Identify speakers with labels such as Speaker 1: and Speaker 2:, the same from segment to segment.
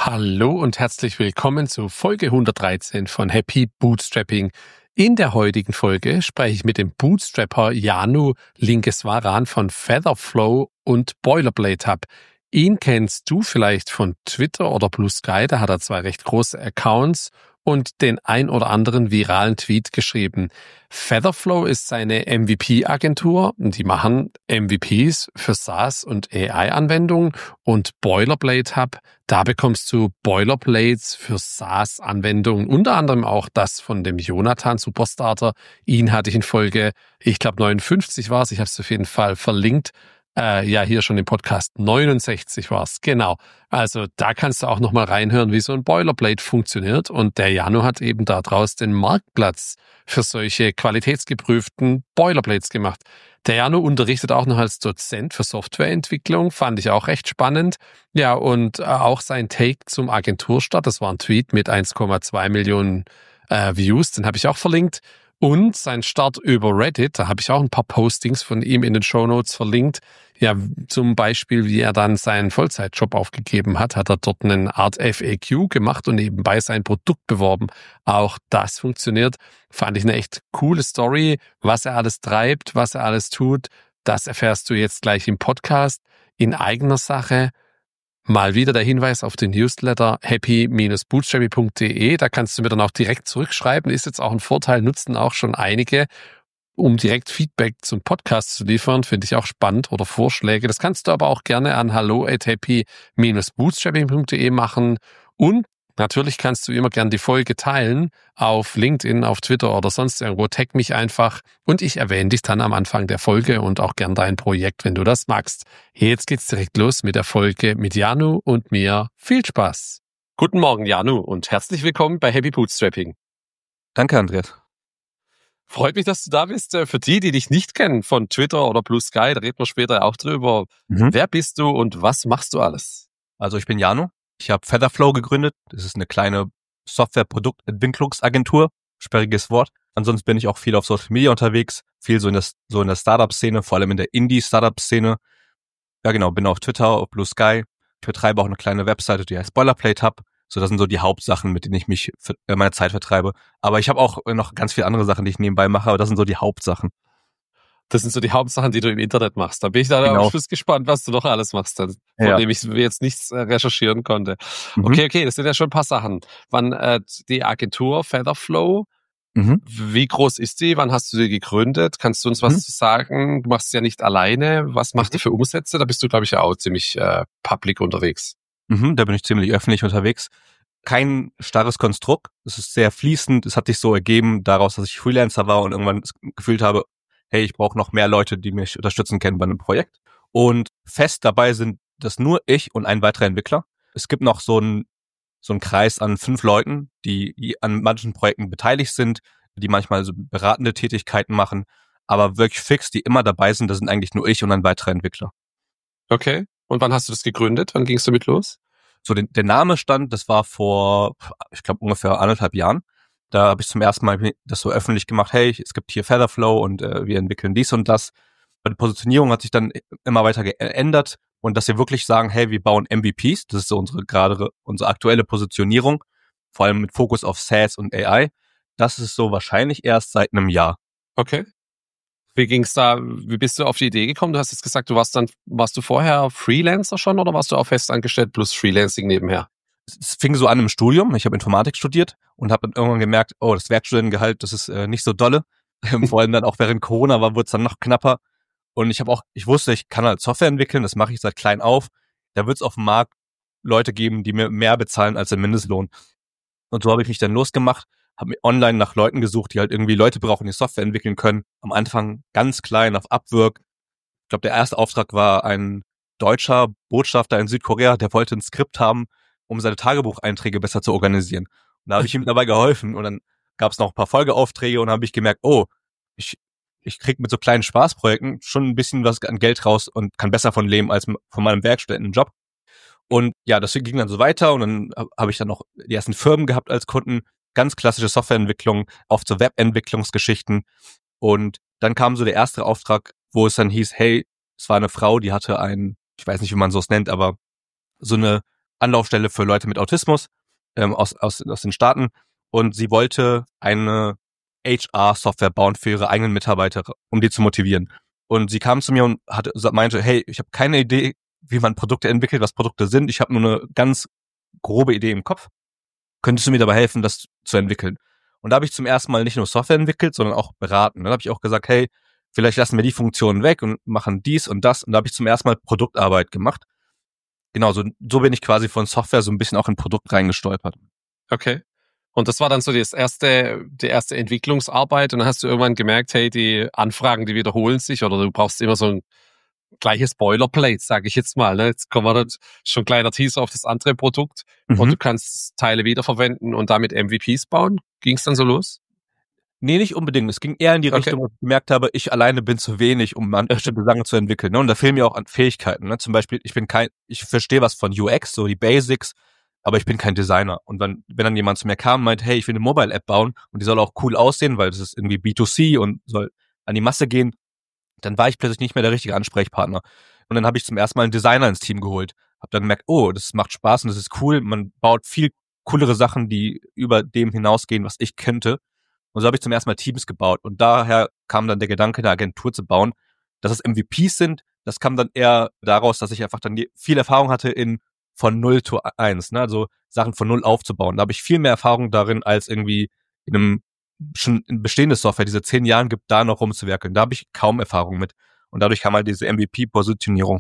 Speaker 1: Hallo und herzlich willkommen zu Folge 113 von Happy Bootstrapping. In der heutigen Folge spreche ich mit dem Bootstrapper Janu Lingeswaran von Featherflow und Boilerplate Hub. Ihn kennst du vielleicht von Twitter oder Blue Sky, da hat er 2 recht große Accounts und den ein oder anderen viralen Tweet geschrieben. Featherflow ist seine MVP-Agentur. Die machen MVPs für SaaS- und AI-Anwendungen und Boilerplate Hub. Da bekommst du Boilerplates für SaaS-Anwendungen, unter anderem auch das von dem Jonathan Superstarter. Ihn hatte ich in Folge, ich glaube 59 war es, ich habe es auf jeden Fall verlinkt. Hier schon im Podcast 69 war's, genau. Also da kannst du auch nochmal reinhören, wie so ein Boilerplate funktioniert. Und der Janu hat eben da draus den Marktplatz für solche qualitätsgeprüften Boilerplates gemacht. Der Janu unterrichtet auch noch als Dozent für Softwareentwicklung, fand ich auch recht spannend. Ja, und auch sein Take zum Agenturstart, das war ein Tweet mit 1,2 Millionen Views, den habe ich auch verlinkt. Und sein Start über Reddit, da habe ich auch ein paar Postings von ihm in den Shownotes verlinkt. Ja, zum Beispiel, wie er dann seinen Vollzeitjob aufgegeben hat er dort eine Art FAQ gemacht und nebenbei sein Produkt beworben. Auch das funktioniert. Fand ich eine echt coole Story. Was er alles treibt, was er alles tut, das erfährst du jetzt gleich im Podcast in eigener Sache. Mal wieder der Hinweis auf den Newsletter happy-bootstrapping.de. Da kannst du mir dann auch direkt zurückschreiben. Ist jetzt auch ein Vorteil, nutzen auch schon einige, um direkt Feedback zum Podcast zu liefern. Finde ich auch spannend oder Vorschläge. Das kannst du aber auch gerne an hallo@happy-bootstrapping.de machen. Und natürlich kannst du immer gern die Folge teilen auf LinkedIn, auf Twitter oder sonst irgendwo. Tag mich einfach und ich erwähne dich dann am Anfang der Folge und auch gern dein Projekt, wenn du das magst. Jetzt geht's direkt los mit der Folge mit Janu und mir. Viel Spaß! Guten Morgen, Janu, und herzlich willkommen bei Happy Bootstrapping.
Speaker 2: Danke, Andreas.
Speaker 1: Freut mich, dass du da bist. Für die dich nicht kennen von Twitter oder Blue Sky, da reden wir später auch drüber. Wer bist du und was machst du alles?
Speaker 2: Also ich bin Janu. Ich habe Featherflow gegründet. Das ist eine kleine Software-Produktentwicklungsagentur. Sperriges Wort. Ansonsten bin ich auch viel auf Social Media unterwegs. Viel so in der Startup-Szene, vor allem in der Indie-Startup-Szene. Ja genau, bin auf Twitter, auf Blue Sky. Ich betreibe auch eine kleine Webseite, die heißt Boilerplate Hub. So, das sind so die Hauptsachen, mit denen ich mich meine Zeit vertreibe. Aber ich habe auch noch ganz viele andere Sachen, die ich nebenbei mache, aber das sind so die Hauptsachen.
Speaker 1: Das sind so die Hauptsachen, die du im Internet machst. Da bin ich dann am Schluss gespannt, was du noch alles machst, von dem ich jetzt nichts recherchieren konnte. Okay, das sind ja schon ein paar Sachen. Wann die Agentur Featherflow, wie groß ist die? Wann hast du die gegründet? Kannst du uns was sagen? Du machst es ja nicht alleine. Was macht ihr für Umsätze? Da bist du, glaube ich, ja auch ziemlich public unterwegs.
Speaker 2: Da bin ich ziemlich öffentlich unterwegs. Kein starres Konstrukt. Es ist sehr fließend. Es hat sich so ergeben daraus, dass ich Freelancer war und irgendwann gefühlt habe, hey, ich brauche noch mehr Leute, die mich unterstützen können bei einem Projekt. Und fest dabei sind das nur ich und ein weiterer Entwickler. Es gibt noch so einen Kreis an 5 Leuten, die an manchen Projekten beteiligt sind, die manchmal so beratende Tätigkeiten machen, aber wirklich fix, die immer dabei sind, das sind eigentlich nur ich und ein weiterer Entwickler.
Speaker 1: Okay. Und wann hast du das gegründet? Wann ging es damit los?
Speaker 2: So, der Name stand, das war vor, ich glaube, ungefähr 1,5 Jahren. Da habe ich zum ersten Mal das so öffentlich gemacht, hey, es gibt hier Featherflow und wir entwickeln dies und das. Aber die Positionierung hat sich dann immer weiter geändert und dass wir wirklich sagen, hey, wir bauen MVPs, das ist so unsere aktuelle Positionierung, vor allem mit Fokus auf SaaS und AI. Das ist so wahrscheinlich erst seit einem Jahr.
Speaker 1: Okay. Wie bist du auf die Idee gekommen? Du hast jetzt gesagt, warst du vorher Freelancer schon oder warst du auch festangestellt plus Freelancing nebenher?
Speaker 2: Es fing so an im Studium. Ich habe Informatik studiert und habe dann irgendwann gemerkt, oh, das Werkstudentengehalt, das ist nicht so dolle. Vor allem dann auch während Corona wurde es dann noch knapper. Und ich wusste, ich kann halt Software entwickeln, das mache ich seit klein auf. Da wird es auf dem Markt Leute geben, die mir mehr bezahlen als den Mindestlohn. Und so habe ich mich dann losgemacht, habe mir online nach Leuten gesucht, die halt irgendwie Leute brauchen, die Software entwickeln können. Am Anfang ganz klein auf Upwork. Ich glaube, der erste Auftrag war ein deutscher Botschafter in Südkorea, der wollte ein Skript haben, um seine Tagebucheinträge besser zu organisieren. Und da habe ich ihm dabei geholfen und dann gab es noch ein paar Folgeaufträge und dann habe ich gemerkt, oh, ich krieg mit so kleinen Spaßprojekten schon ein bisschen was an Geld raus und kann besser von leben als von meinem Werkstudentenjob. Und ja, das ging dann so weiter und dann habe ich dann noch die ersten Firmen gehabt als Kunden, ganz klassische Softwareentwicklung, oft so Webentwicklungsgeschichten. Und dann kam so der erste Auftrag, wo es dann hieß, hey, es war eine Frau, die hatte ich weiß nicht, wie man so es nennt, aber so eine Anlaufstelle für Leute mit Autismus aus den Staaten. Und sie wollte eine HR-Software bauen für ihre eigenen Mitarbeiter, um die zu motivieren. Und sie kam zu mir und meinte, hey, ich habe keine Idee, wie man Produkte entwickelt, was Produkte sind. Ich habe nur eine ganz grobe Idee im Kopf. Könntest du mir dabei helfen, das zu entwickeln? Und da habe ich zum ersten Mal nicht nur Software entwickelt, sondern auch beraten. Dann habe ich auch gesagt, hey, vielleicht lassen wir die Funktionen weg und machen dies und das. Und da habe ich zum ersten Mal Produktarbeit gemacht. Genau, so bin ich quasi von Software so ein bisschen auch in Produkt reingestolpert.
Speaker 1: Okay. Und das war dann so die erste Entwicklungsarbeit und dann hast du irgendwann gemerkt, hey, die Anfragen, die wiederholen sich oder du brauchst immer so ein gleiches Boilerplate, sage ich jetzt mal. Ne? Jetzt kommen wir dann schon ein kleiner Teaser auf das andere Produkt und du kannst Teile wiederverwenden und damit MVPs bauen. Ging es dann so los?
Speaker 2: Nee, nicht unbedingt. Es ging eher in die Richtung, wo ich gemerkt habe, ich alleine bin zu wenig, um bestimmte Sachen zu entwickeln. Ne? Und da fehlen mir auch an Fähigkeiten. Ne? Zum Beispiel, ich verstehe was von UX, so die Basics, aber ich bin kein Designer. Und wenn dann jemand zu mir kam und meint, hey, ich will eine Mobile-App bauen und die soll auch cool aussehen, weil das ist irgendwie B2C und soll an die Masse gehen, dann war ich plötzlich nicht mehr der richtige Ansprechpartner. Und dann habe ich zum ersten Mal einen Designer ins Team geholt. Hab dann gemerkt, oh, das macht Spaß und das ist cool. Man baut viel coolere Sachen, die über dem hinausgehen, was ich könnte. Und so habe ich zum ersten Mal Teams gebaut. Und daher kam dann der Gedanke, eine Agentur zu bauen. Dass es MVPs sind, das kam dann eher daraus, dass ich einfach dann viel Erfahrung hatte in von 0 zu 1, ne? Also Sachen von 0 aufzubauen. Da habe ich viel mehr Erfahrung darin, als irgendwie in einem schon in bestehendes Software, diese 10 Jahren gibt, da noch rumzuwerkeln. Da habe ich kaum Erfahrung mit. Und dadurch kam halt diese MVP-Positionierung.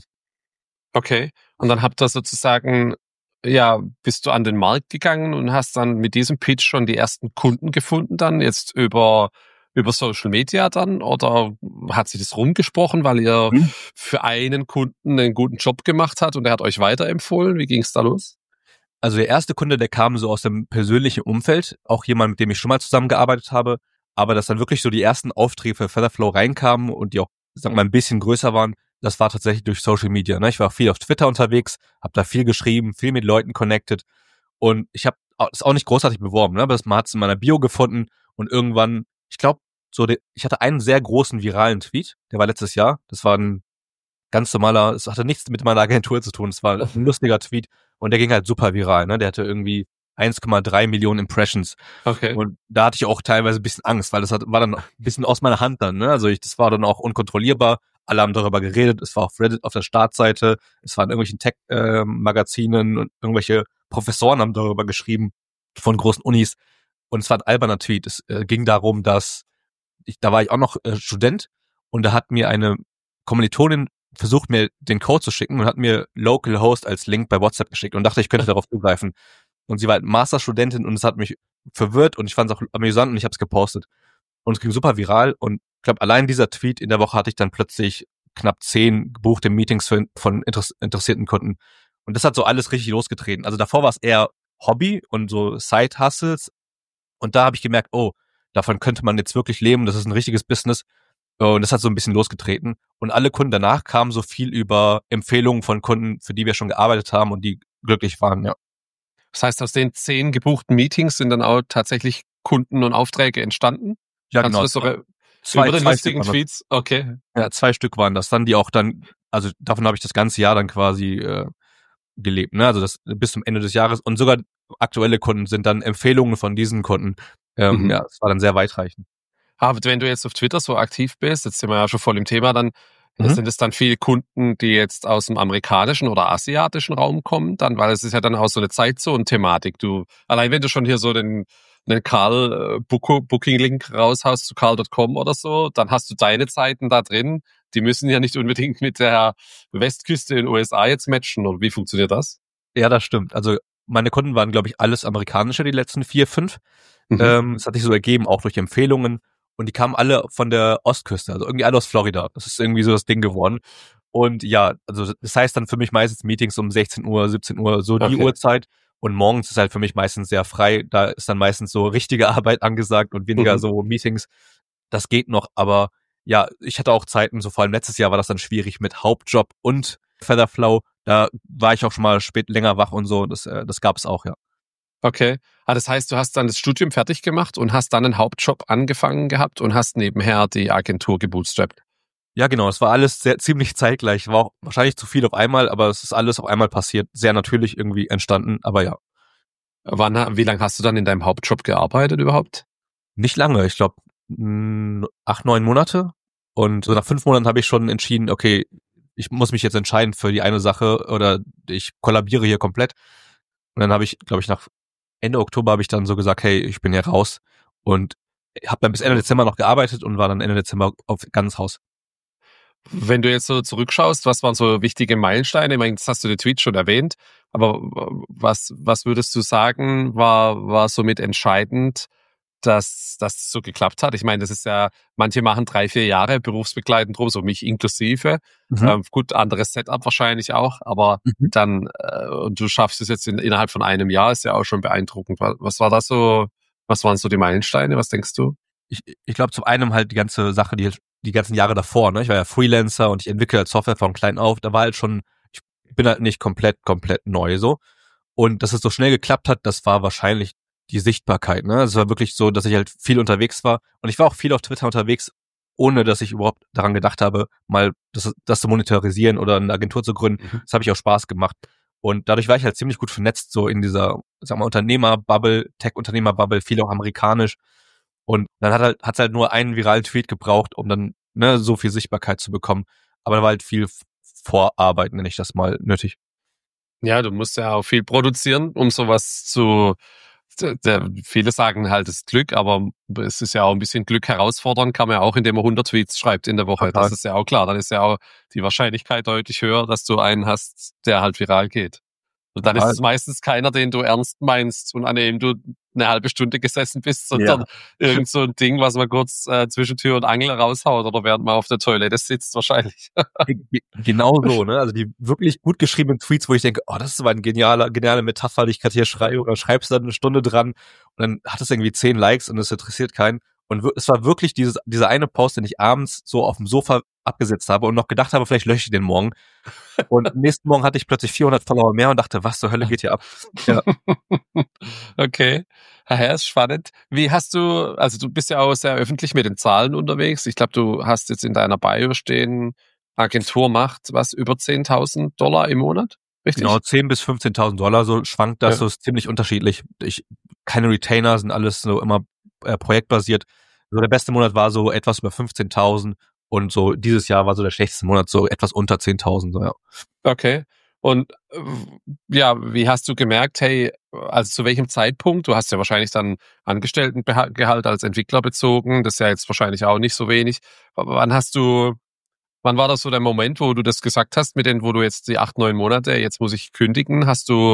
Speaker 1: Okay. Und dann habt ihr sozusagen, ja, bist du an den Markt gegangen und hast dann mit diesem Pitch schon die ersten Kunden gefunden dann, jetzt über Social Media dann? Oder hat sich das rumgesprochen, weil ihr für einen Kunden einen guten Job gemacht habt und er hat euch weiterempfohlen? Wie ging es da los?
Speaker 2: Also der erste Kunde, der kam so aus dem persönlichen Umfeld, auch jemand, mit dem ich schon mal zusammengearbeitet habe, aber dass dann wirklich so die ersten Aufträge für Featherflow reinkamen und die auch, sagen wir mal, ein bisschen größer waren, das war tatsächlich durch Social Media. Ne? Ich war viel auf Twitter unterwegs, habe da viel geschrieben, viel mit Leuten connected und ich habe das auch nicht großartig beworben, ne? Aber man hat es in meiner Bio gefunden und irgendwann, ich glaube, ich hatte einen sehr großen viralen Tweet, der war letztes Jahr, das war ein ganz normaler, es hatte nichts mit meiner Agentur zu tun, es war ein lustiger Tweet und der ging halt super viral, ne? Der hatte irgendwie 1,3 Millionen Impressions.
Speaker 1: Okay.
Speaker 2: Und da hatte ich auch teilweise ein bisschen Angst, weil war dann ein bisschen aus meiner Hand dann, ne? Also das war dann auch unkontrollierbar. Alle haben darüber geredet. Es war auf Reddit auf der Startseite. Es war in irgendwelchen Tech-Magazinen und irgendwelche Professoren haben darüber geschrieben von großen Unis. Und es war ein alberner Tweet. Es ging darum, dass da war ich auch noch Student und da hat mir eine Kommilitonin versucht, mir den Code zu schicken und hat mir Localhost als Link bei WhatsApp geschickt und dachte, ich könnte darauf zugreifen. Und sie war halt Masterstudentin und es hat mich verwirrt und ich fand es auch amüsant und ich habe es gepostet. Und es ging super viral und ich glaube, allein dieser Tweet in der Woche hatte ich dann plötzlich knapp 10 gebuchte Meetings von interessierten Kunden. Und das hat so alles richtig losgetreten. Also davor war es eher Hobby und so Side-Hustles. Und da habe ich gemerkt, oh, davon könnte man jetzt wirklich leben. Das ist ein richtiges Business. Und das hat so ein bisschen losgetreten. Und alle Kunden danach kamen so viel über Empfehlungen von Kunden, für die wir schon gearbeitet haben und die glücklich waren, ja.
Speaker 1: Das heißt, aus den 10 gebuchten Meetings sind dann auch tatsächlich Kunden und Aufträge entstanden?
Speaker 2: Ja,
Speaker 1: Kannst
Speaker 2: genau.
Speaker 1: du das doch
Speaker 2: Zwei
Speaker 1: über den lustigen
Speaker 2: Stück
Speaker 1: Tweets? Okay.
Speaker 2: Ja, 2 Stück waren das dann, die auch dann, also davon habe ich das ganze Jahr dann quasi gelebt, ne? Also das bis zum Ende des Jahres und sogar aktuelle Kunden sind dann Empfehlungen von diesen Kunden. Ja, es war dann sehr weitreichend.
Speaker 1: Aber wenn du jetzt auf Twitter so aktiv bist, jetzt sind wir ja schon voll im Thema, dann sind es dann viele Kunden, die jetzt aus dem amerikanischen oder asiatischen Raum kommen, dann, weil es ist ja dann auch so eine Zeitzone-Thematik. Allein wenn du schon hier so einen Karl Booking-Link raushaust zu karl.com oder so, dann hast du deine Zeiten da drin. Die müssen ja nicht unbedingt mit der Westküste in den USA jetzt matchen. Oder wie funktioniert das?
Speaker 2: Ja, das stimmt. Also meine Kunden waren, glaube ich, alles amerikanische, die letzten 4, 5. Es hat sich so ergeben, auch durch Empfehlungen. Und die kamen alle von der Ostküste, also irgendwie alle aus Florida. Das ist irgendwie so das Ding geworden. Und ja, also das heißt dann für mich meistens Meetings um 16 Uhr, 17 Uhr, so die Uhrzeit. Und morgens ist halt für mich meistens sehr frei. Da ist dann meistens so richtige Arbeit angesagt und weniger so Meetings. Das geht noch, aber ja, ich hatte auch Zeiten, so vor allem letztes Jahr war das dann schwierig mit Hauptjob und Featherflow. Da war ich auch schon mal länger wach und so. Das gab es auch, ja.
Speaker 1: Okay. Das heißt, du hast dann das Studium fertig gemacht und hast dann einen Hauptjob angefangen gehabt und hast nebenher die Agentur gebootstrapped.
Speaker 2: Ja, genau, es war alles ziemlich zeitgleich. War auch wahrscheinlich zu viel auf einmal, aber es ist alles auf einmal passiert. Sehr natürlich irgendwie entstanden, aber ja.
Speaker 1: Wie lange hast du dann in deinem Hauptjob gearbeitet überhaupt?
Speaker 2: Nicht lange, ich glaube 8, 9 Monate. Und so nach 5 Monaten habe ich schon entschieden, okay, ich muss mich jetzt entscheiden für die eine Sache oder ich kollabiere hier komplett. Und dann habe ich, glaube ich, nach Ende Oktober habe ich dann so gesagt, hey, ich bin hier raus. Und habe dann bis Ende Dezember noch gearbeitet und war dann Ende Dezember auf ganz Haus.
Speaker 1: Wenn du jetzt so zurückschaust, was waren so wichtige Meilensteine? Ich meine, das hast du den Tweet schon erwähnt, aber was würdest du sagen, war somit entscheidend, dass das so geklappt hat? Ich meine, das ist ja, manche machen 3, 4 Jahre berufsbegleitend rum, so mich inklusive.
Speaker 2: Mhm.
Speaker 1: Gut, anderes Setup wahrscheinlich auch, aber
Speaker 2: Mhm.
Speaker 1: dann, und du schaffst es jetzt innerhalb von einem Jahr, ist ja auch schon beeindruckend. Was war das so, was waren so die Meilensteine? Was denkst du?
Speaker 2: Ich glaube, zum einen halt die ganze Sache, die ganzen Jahre davor, ne? Ich war ja Freelancer und ich entwickle halt Software von klein auf. Da war halt schon, ich bin halt nicht komplett neu so. Und dass es so schnell geklappt hat, das war wahrscheinlich die Sichtbarkeit, ne? Es war wirklich so, dass ich halt viel unterwegs war. Und ich war auch viel auf Twitter unterwegs, ohne dass ich überhaupt daran gedacht habe, mal das zu monetarisieren oder eine Agentur zu gründen.
Speaker 1: Mhm.
Speaker 2: Das habe ich auch Spaß gemacht. Und dadurch war ich halt ziemlich gut vernetzt, so in dieser, sag mal, Unternehmerbubble, Tech-Unternehmerbubble, viel auch amerikanisch. Und dann hat's halt nur einen viralen Tweet gebraucht, um dann, ne, so viel Sichtbarkeit zu bekommen. Aber da war halt viel Vorarbeit, nenne ich das mal, nötig.
Speaker 1: Ja, du musst ja auch viel produzieren, um sowas viele sagen halt, es ist Glück, aber es ist ja auch ein bisschen Glück herausfordern, kann man ja auch, indem man 100 Tweets schreibt in der Woche. Das
Speaker 2: Total.
Speaker 1: ist ja auch klar. Dann ist ja auch die Wahrscheinlichkeit deutlich höher, dass du einen hast, der halt viral geht. Und dann ist
Speaker 2: Total.
Speaker 1: es meistens keiner, den du ernst meinst und an dem du eine halbe Stunde gesessen bist, sondern
Speaker 2: Ja.
Speaker 1: irgend so ein Ding, was man kurz zwischen Tür und Angel raushaut oder während man auf der Toilette sitzt wahrscheinlich.
Speaker 2: Genau so, ne? Also die wirklich gut geschriebenen Tweets, wo ich denke, oh, das ist aber eine geniale Metapher, die ich gerade hier schreibe, oder schreibst dann eine Stunde dran und dann hat es irgendwie 10 Likes und es interessiert keinen. Und es war wirklich dieser eine Post, den ich abends so auf dem Sofa abgesetzt habe und noch gedacht habe, vielleicht lösche ich den morgen. Und am nächsten Morgen hatte ich plötzlich 400 Follower mehr und dachte, was zur Hölle geht hier ab? Ja.
Speaker 1: Okay. Ja, ist spannend. Wie hast du, also du bist ja auch sehr öffentlich mit den Zahlen unterwegs. Ich glaube, du hast jetzt in deiner Bio stehen, Agentur macht was über $10.000 im Monat,
Speaker 2: Genau,
Speaker 1: richtig?
Speaker 2: 10.000 bis 15.000 Dollar, so schwankt das,
Speaker 1: Ja.
Speaker 2: so ist ziemlich unterschiedlich. Keine Retainer, sind alles so immer projektbasiert. So der beste Monat war so etwas über 15.000 und so dieses Jahr war so der schlechteste Monat so etwas unter 10.000, so, ja.
Speaker 1: Okay. Und ja, wie hast du gemerkt, hey, also zu welchem Zeitpunkt? Du hast ja wahrscheinlich dann Angestelltengehalt als Entwickler bezogen, das ist ja jetzt wahrscheinlich auch nicht so wenig. Wann war das so der Moment, wo du das gesagt hast, wo du jetzt die 8, 9 Monate, jetzt muss ich kündigen?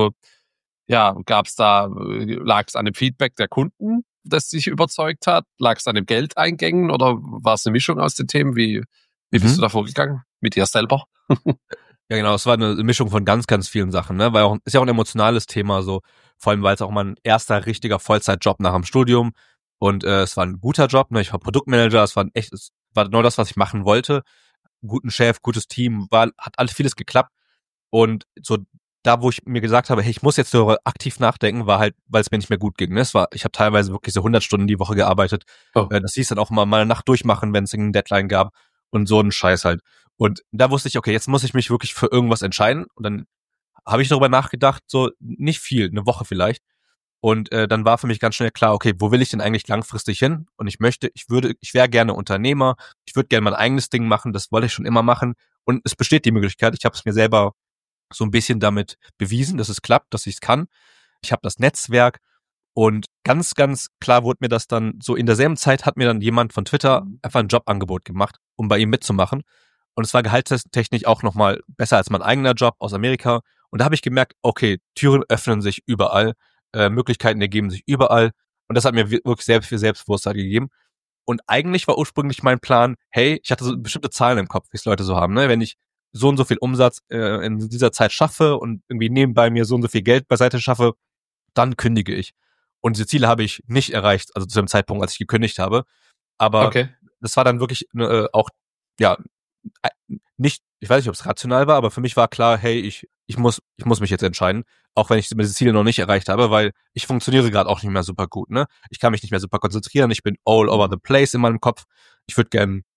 Speaker 1: Ja, lag es an dem Feedback der Kunden, das dich überzeugt hat? Lag es an den Geldeingängen oder war es eine Mischung aus den Themen? Wie bist du
Speaker 2: Mhm.
Speaker 1: da vorgegangen? Mit dir selber?
Speaker 2: Ja, genau, es war eine Mischung von ganz vielen Sachen, ne? Weil ist ja auch ein emotionales Thema, so, vor allem, weil es auch mein erster richtiger Vollzeitjob nach dem Studium und es war ein guter Job, ne? Ich war Produktmanager, es war genau das, was ich machen wollte. Guten Chef, gutes Team, hat alles vieles geklappt. Und so da, wo ich mir gesagt habe, hey, ich muss jetzt darüber aktiv nachdenken, war halt, weil es mir nicht mehr gut ging. Ne? Ich habe teilweise wirklich so 100 Stunden die Woche gearbeitet.
Speaker 1: Oh.
Speaker 2: Das hieß dann auch mal eine Nacht durchmachen, wenn es irgendeinen Deadline gab und so einen Scheiß halt. Und da wusste ich, okay, jetzt muss ich mich wirklich für irgendwas entscheiden. Und dann habe ich darüber nachgedacht, so nicht viel, eine Woche vielleicht. Und dann war für mich ganz schnell klar, okay, wo will ich denn eigentlich langfristig hin? Und ich wäre gerne Unternehmer, ich würde gerne mein eigenes Ding machen, das wollte ich schon immer machen. Und es besteht die Möglichkeit, ich habe es mir selber so ein bisschen damit bewiesen, dass es klappt, dass ich es kann. Ich habe das Netzwerk und ganz klar wurde mir das dann so in derselben Zeit hat mir dann jemand von Twitter einfach ein Jobangebot gemacht, um bei ihm mitzumachen. Und es war gehaltstechnisch auch nochmal besser als mein eigener Job aus Amerika. Und da habe ich gemerkt, okay, Türen öffnen sich überall, Möglichkeiten ergeben sich überall. Und das hat mir wirklich sehr viel Selbstbewusstsein gegeben. Und eigentlich war ursprünglich mein Plan, hey, ich hatte so bestimmte Zahlen im Kopf, wie es Leute so haben, ne? Wenn ich so und so viel Umsatz in dieser Zeit schaffe und irgendwie nebenbei mir so und so viel Geld beiseite schaffe, dann kündige ich. Und diese Ziele habe ich nicht erreicht, also zu dem Zeitpunkt, als ich gekündigt habe. Aber
Speaker 1: Okay.
Speaker 2: das war dann wirklich auch, ja, nicht, ich weiß nicht, ob es rational war, aber für mich war klar, hey, ich muss mich jetzt entscheiden, auch wenn ich diese Ziele noch nicht erreicht habe, weil ich funktioniere gerade auch nicht mehr super gut, ne? Ich kann mich nicht mehr super konzentrieren, ich bin all over the place in meinem Kopf. Ich würde gern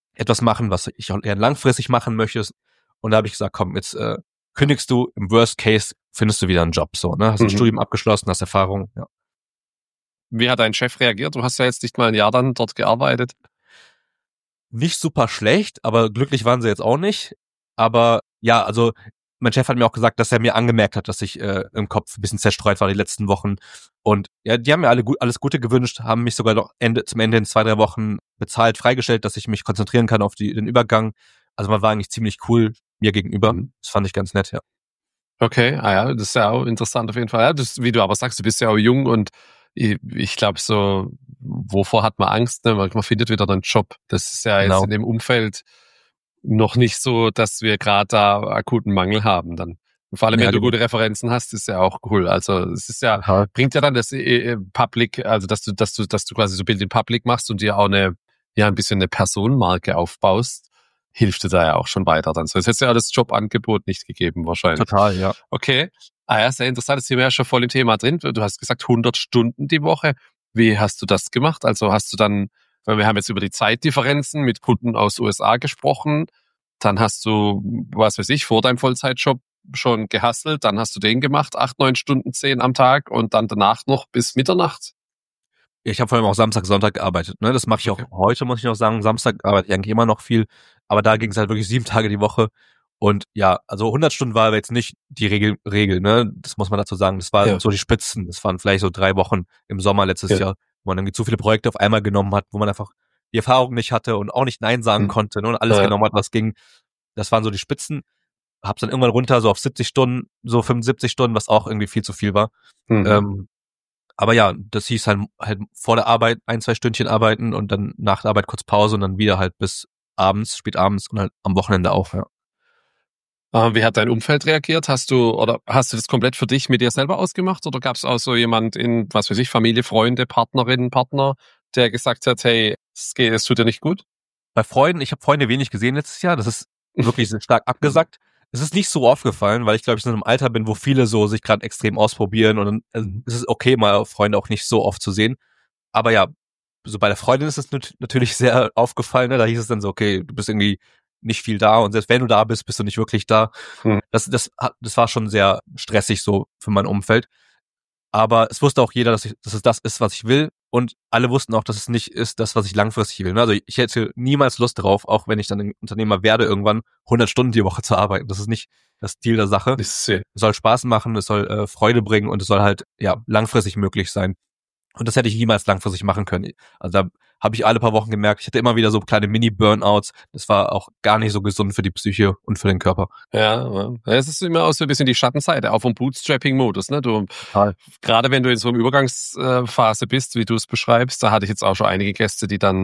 Speaker 2: etwas machen, was ich auch eher langfristig machen möchte. Und da habe ich gesagt, komm, jetzt kündigst du, im Worst Case findest du wieder einen Job. So, ne? Hast ein Studium abgeschlossen, hast Erfahrung. Ja.
Speaker 1: Wie hat dein Chef reagiert? Du hast ja jetzt nicht mal ein Jahr dann dort gearbeitet.
Speaker 2: Nicht super schlecht, aber glücklich waren sie jetzt auch nicht. Aber ja, also mein Chef hat mir auch gesagt, dass er mir angemerkt hat, dass ich im Kopf ein bisschen zerstreut war die letzten Wochen. Und ja, die haben mir alles Gute gewünscht, haben mich sogar noch zum Ende in 2-3 Wochen bezahlt, freigestellt, dass ich mich konzentrieren kann auf den Übergang. Also man war eigentlich ziemlich cool mir gegenüber. Das fand ich ganz nett, ja.
Speaker 1: Okay, ja, das ist ja auch interessant auf jeden Fall. Ja, das, wie du aber sagst, du bist ja auch jung und ich glaube so, wovor hat man Angst? Ne? Man findet wieder einen Job. Das ist ja jetzt in dem Umfeld noch nicht so, dass wir gerade da akuten Mangel haben dann. Und vor allem, wenn du gute Referenzen hast, ist ja auch cool. Also es ist ja, bringt ja dann das Public, also dass du quasi so Bild in Public machst und dir auch ein bisschen eine Personenmarke aufbaust, hilft dir da ja auch schon weiter dann. So, jetzt hättest du ja das Jobangebot nicht gegeben wahrscheinlich.
Speaker 2: Total, ja.
Speaker 1: Okay. Ja, sehr interessant. Das sind wir ja schon voll im Thema drin. Du hast gesagt 100 Stunden die Woche. Wie hast du das gemacht? Also hast du dann, weil wir haben jetzt über die Zeitdifferenzen mit Kunden aus USA gesprochen, dann hast du, was weiß ich, vor deinem Vollzeitjob schon gehustelt, dann hast du den gemacht, 8, 9 Stunden, 10 am Tag und dann danach noch bis Mitternacht?
Speaker 2: Ich habe vor allem auch Samstag, Sonntag gearbeitet. Ne? Das mache ich auch heute, muss ich noch sagen. Samstag arbeite ich eigentlich immer noch viel, aber da ging es halt wirklich 7 Tage die Woche. Und ja, also 100 Stunden war aber jetzt nicht die Regel, ne? Das muss man dazu sagen. Das waren so die Spitzen. Das waren vielleicht so 3 Wochen im Sommer letztes Jahr, wo man irgendwie zu viele Projekte auf einmal genommen hat, wo man einfach die Erfahrung nicht hatte und auch nicht Nein sagen konnte, ne? Und alles genommen hat, was ging. Das waren so die Spitzen. Hab's dann irgendwann runter so auf 70 Stunden, so 75 Stunden, was auch irgendwie viel zu viel war. Aber ja, das hieß halt vor der Arbeit 1-2 Stündchen arbeiten und dann nach der Arbeit kurz Pause und dann wieder halt bis abends, spät abends und halt am Wochenende auch, ja.
Speaker 1: Wie hat dein Umfeld reagiert? Hast du das komplett für dich mit dir selber ausgemacht oder gab es auch so jemand in, was weiß ich, Familie, Freunde, Partnerinnen, Partner, der gesagt hat, hey, es tut dir nicht gut?
Speaker 2: Bei Freunden, ich habe Freunde wenig gesehen letztes Jahr, das ist wirklich stark abgesackt. Es ist nicht so aufgefallen, weil ich glaube, ich in einem Alter bin, wo viele so sich gerade extrem ausprobieren und dann ist es okay, mal Freunde auch nicht so oft zu sehen. Aber ja, so bei der Freundin ist es natürlich sehr aufgefallen, ne? Da hieß es dann so, okay, du bist irgendwie nicht viel da und selbst wenn du da bist, bist du nicht wirklich da. Das war schon sehr stressig so für mein Umfeld. Aber es wusste auch jeder, dass es das ist, was ich will. Und alle wussten auch, dass es nicht ist das, was ich langfristig will. Also ich hätte niemals Lust darauf, auch wenn ich dann ein Unternehmer werde, irgendwann 100 Stunden die Woche zu arbeiten. Das ist nicht das Ziel der Sache. Es soll Spaß machen, es soll Freude bringen und es soll halt langfristig möglich sein. Und das hätte ich niemals langfristig machen können. Also da habe ich alle paar Wochen gemerkt, ich hatte immer wieder so kleine Mini-Burnouts. Das war auch gar nicht so gesund für die Psyche und für den Körper.
Speaker 1: Ja, es ist immer auch so ein bisschen die Schattenseite, auch vom Bootstrapping-Modus. Ne? Gerade wenn du in so einer Übergangsphase bist, wie du es beschreibst, da hatte ich jetzt auch schon einige Gäste, die dann,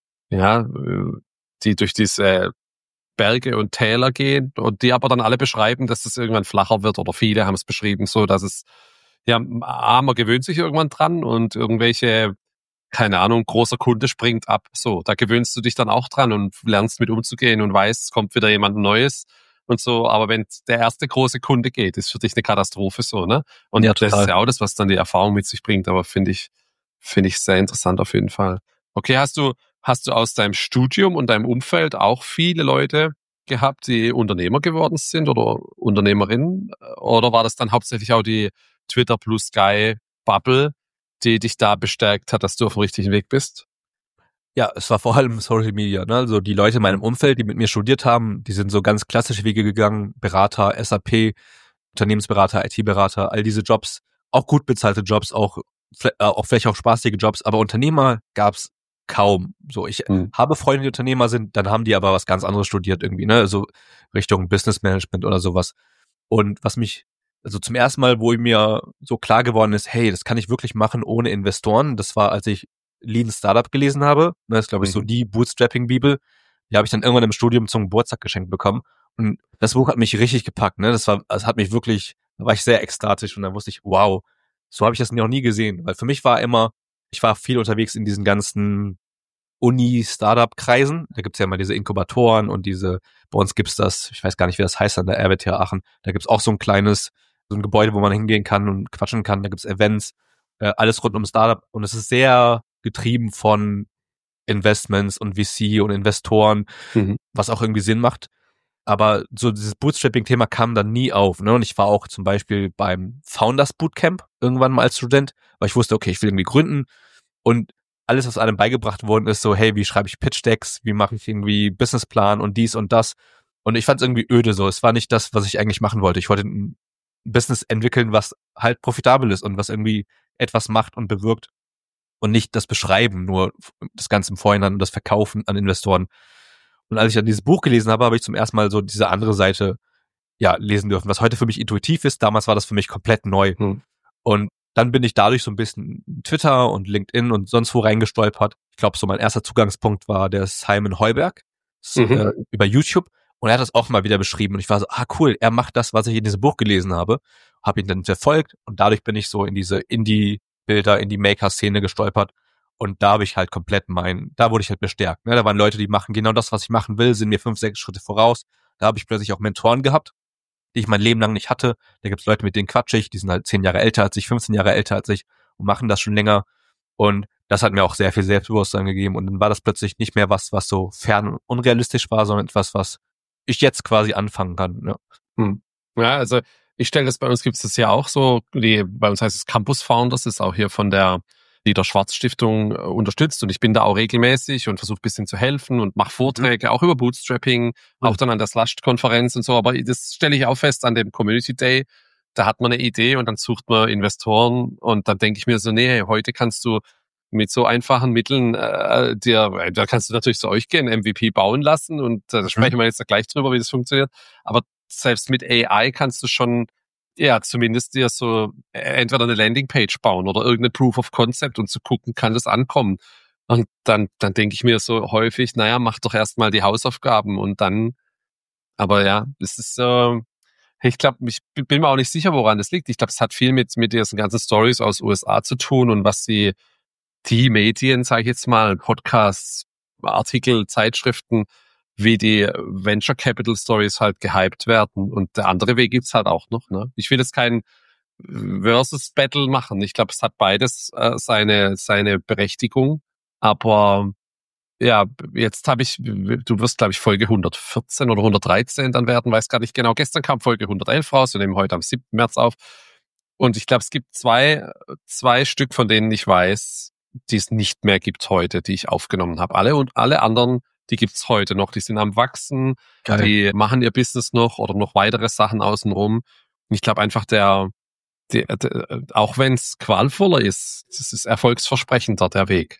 Speaker 1: die durch diese Berge und Täler gehen und die aber dann alle beschreiben, dass es irgendwann flacher wird oder viele haben es beschrieben, so dass es, man gewöhnt sich irgendwann dran und irgendwelche, keine Ahnung, großer Kunde springt ab. So, da gewöhnst du dich dann auch dran und lernst mit umzugehen und weißt, es kommt wieder jemand Neues und so. Aber wenn der erste große Kunde geht, ist für dich eine Katastrophe so, ne? Und das ist ja auch das, was dann die Erfahrung mit sich bringt. Aber finde ich sehr interessant auf jeden Fall. Okay, hast du aus deinem Studium und deinem Umfeld auch viele Leute gehabt, die Unternehmer geworden sind oder Unternehmerinnen? Oder war das dann hauptsächlich auch die Twitter Blue Sky Bubble, die dich da bestärkt hat, dass du auf dem richtigen Weg bist?
Speaker 2: Ja, es war vor allem Social Media, ne? Also die Leute in meinem Umfeld, die mit mir studiert haben, die sind so ganz klassische Wege gegangen, Berater, SAP, Unternehmensberater, IT-Berater, all diese Jobs, auch gut bezahlte Jobs, auch vielleicht auch spaßige Jobs, aber Unternehmer gab's kaum. So, ich habe Freunde, die Unternehmer sind, dann haben die aber was ganz anderes studiert irgendwie, ne? So Richtung Business Management oder sowas. Und also zum ersten Mal, wo mir so klar geworden ist, hey, das kann ich wirklich machen ohne Investoren, das war, als ich Lean Startup gelesen habe. Das ist, glaube ich, so die Bootstrapping-Bibel. Die habe ich dann irgendwann im Studium zum Geburtstag geschenkt bekommen. Und das Buch hat mich richtig gepackt, ne? Das hat mich wirklich, da war ich sehr ekstatisch und dann wusste ich, wow, so habe ich das noch nie gesehen. Weil für mich ich war viel unterwegs in diesen ganzen Uni-Startup-Kreisen. Da gibt's ja immer diese Inkubatoren und bei uns gibt's das, ich weiß gar nicht, wie das heißt, an der RWTH Aachen. Da gibt's auch so ein Gebäude, wo man hingehen kann und quatschen kann. Da gibt's Events, alles rund um Startup. Und es ist sehr getrieben von Investments und VC und Investoren, was auch irgendwie Sinn macht. Aber so dieses Bootstrapping-Thema kam dann nie auf. Ne? Und ich war auch zum Beispiel beim Founders Bootcamp irgendwann mal als Student, weil ich wusste, okay, ich will irgendwie gründen. Und alles, was einem beigebracht worden ist, so, hey, wie schreibe ich Pitch-Decks, wie mache ich irgendwie Businessplan und dies und das. Und ich fand es irgendwie öde so. Es war nicht das, was ich eigentlich machen wollte. Ich wollte ein Business entwickeln, was halt profitabel ist und was irgendwie etwas macht und bewirkt. Und nicht das Beschreiben, nur das Ganze im Vorhinein und das Verkaufen an Investoren. Und als ich dann dieses Buch gelesen habe, habe ich zum ersten Mal so diese andere Seite lesen dürfen, was heute für mich intuitiv ist. Damals war das für mich komplett neu. Und dann bin ich dadurch so ein bisschen in Twitter und LinkedIn und sonst wo reingestolpert. Ich glaube, so mein erster Zugangspunkt war der Simon Heuberg über YouTube. Und er hat das auch mal wieder beschrieben. Und ich war so, cool, er macht das, was ich in diesem Buch gelesen habe. Habe ihn dann verfolgt. Und dadurch bin ich so in diese Indie-Bilder, Indie-Maker-Szene gestolpert. Und da habe ich halt da wurde ich halt bestärkt. Ne? Da waren Leute, die machen genau das, was ich machen will, sind mir 5, 6 Schritte voraus. Da habe ich plötzlich auch Mentoren gehabt, die ich mein Leben lang nicht hatte. Da gibt's Leute, mit denen quatsche ich, die sind halt 10 Jahre älter als ich, 15 Jahre älter als ich und machen das schon länger. Und das hat mir auch sehr viel Selbstbewusstsein gegeben. Und dann war das plötzlich nicht mehr was so fern und unrealistisch war, sondern etwas, was ich jetzt quasi anfangen kann. Ne?
Speaker 1: Ja, also ich stelle das, bei uns gibt es das ja auch so, bei uns heißt es Campus Founders, ist auch hier von der Schwarz-Stiftung unterstützt und ich bin da auch regelmäßig und versuche ein bisschen zu helfen und mache Vorträge, auch über Bootstrapping, auch dann an der Slush-Konferenz und so, aber das stelle ich auch fest an dem Community Day, da hat man eine Idee und dann sucht man Investoren und dann denke ich mir so, nee, heute kannst du mit so einfachen Mitteln da kannst du natürlich zu euch gehen, MVP bauen lassen und da sprechen wir jetzt gleich drüber, wie das funktioniert, aber selbst mit AI kannst du schon zumindest dir so entweder eine Landingpage bauen oder irgendeine Proof of Concept und zu gucken, kann das ankommen. Und dann denke ich mir so häufig, mach doch erstmal die Hausaufgaben und dann, aber ja, es ist ich glaube, ich bin mir auch nicht sicher, woran das liegt. Ich glaube, es hat viel mit diesen ganzen Stories aus USA zu tun und was die Medien, sage ich jetzt mal, Podcasts, Artikel, Zeitschriften, wie die Venture Capital Stories halt gehypt werden. Und der andere Weg gibt's halt auch noch. Ne? Ich will jetzt kein Versus Battle machen. Ich glaube, es hat beides seine Berechtigung. Aber ja, jetzt habe du wirst, glaube ich, Folge 114 oder 113 dann werden, weiß gar nicht genau. Gestern kam Folge 111 raus, wir nehmen heute am 7. März auf. Und ich glaube, es gibt zwei Stück, von denen ich weiß, die es nicht mehr gibt heute, die ich aufgenommen habe. Alle anderen, die gibt's heute noch. Die sind am Wachsen,
Speaker 2: Geil.
Speaker 1: Die machen ihr Business noch oder noch weitere Sachen außenrum. Und ich glaube einfach, auch wenn es qualvoller ist, es ist erfolgsversprechender, der Weg.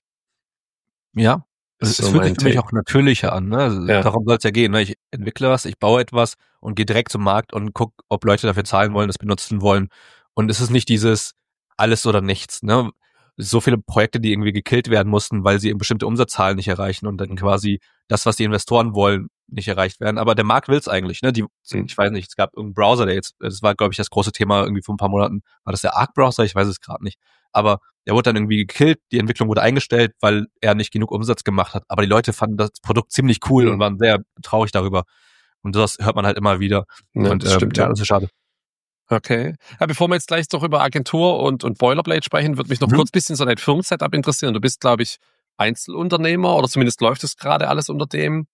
Speaker 2: Ja, es
Speaker 1: So
Speaker 2: fühlt
Speaker 1: mein
Speaker 2: sich für mich
Speaker 1: Take.
Speaker 2: auch natürlicher an. Ne? Also darum soll es ja gehen. Ne? Ich entwickle was, ich baue etwas und gehe direkt zum Markt und gucke, ob Leute dafür zahlen wollen, das benutzen wollen. Und es ist nicht dieses alles oder nichts. Ne? So viele Projekte, die irgendwie gekillt werden mussten, weil sie eben bestimmte Umsatzzahlen nicht erreichen und dann quasi das, was die Investoren wollen, nicht erreicht werden. Aber der Markt will es eigentlich. Ne? Ich weiß nicht, es gab irgendeinen Browser, das war, glaube ich, das große Thema irgendwie vor ein paar Monaten. War das der Arc-Browser? Ich weiß es gerade nicht. Aber der wurde dann irgendwie gekillt, die Entwicklung wurde eingestellt, weil er nicht genug Umsatz gemacht hat. Aber die Leute fanden das Produkt ziemlich cool und waren sehr traurig darüber. Und das hört man halt immer wieder.
Speaker 1: Ja,
Speaker 2: und
Speaker 1: das stimmt,
Speaker 2: das ist schade.
Speaker 1: Okay. Ja, bevor wir jetzt gleich doch über Agentur und Boilerplate sprechen, würde mich noch kurz ein bisschen so dein Firmensetup interessieren. Du bist, glaube ich, Einzelunternehmer oder zumindest läuft es gerade alles unter dem.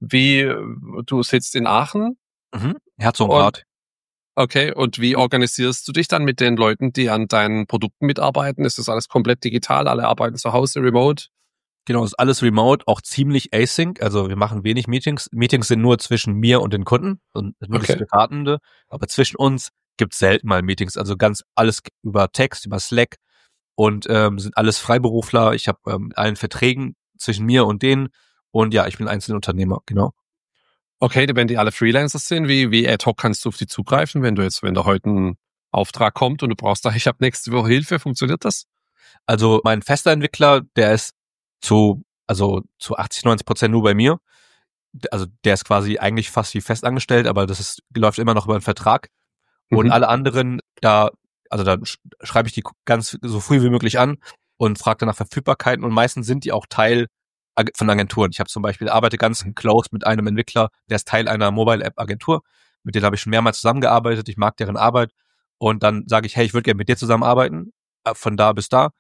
Speaker 1: Du sitzt in Aachen.
Speaker 2: Herzogenrath.
Speaker 1: Okay, und wie organisierst du dich dann mit den Leuten, die an deinen Produkten mitarbeiten? Ist das alles komplett digital? Alle arbeiten zu Hause, remote?
Speaker 2: Genau, ist alles remote, auch ziemlich async. Also wir machen wenig Meetings. Meetings sind nur zwischen mir und den Kunden und möglichst beratende. Aber zwischen uns gibt's selten mal Meetings. Also ganz alles über Text, über Slack und sind alles Freiberufler. Ich habe allen Verträgen zwischen mir und denen. Und ja, ich bin Einzelunternehmer, genau.
Speaker 1: Okay, wenn die alle Freelancer sind, wie ad hoc kannst du auf die zugreifen, wenn da heute ein Auftrag kommt und du brauchst ich habe nächste Woche Hilfe, funktioniert das?
Speaker 2: Also mein fester Entwickler, der ist zu 80-90% nur bei mir. Also der ist quasi eigentlich fast wie festangestellt, aber läuft immer noch über einen Vertrag. Und alle anderen, da schreibe ich die ganz so früh wie möglich an und frage dann nach Verfügbarkeiten und meistens sind die auch Teil von Agenturen. Ich habe zum Beispiel, arbeite ganz close mit einem Entwickler, der ist Teil einer Mobile-App-Agentur. Mit denen habe ich schon mehrmals zusammengearbeitet. Ich mag deren Arbeit. Und dann sage ich, hey, ich würde gerne mit dir zusammenarbeiten, von da bis da.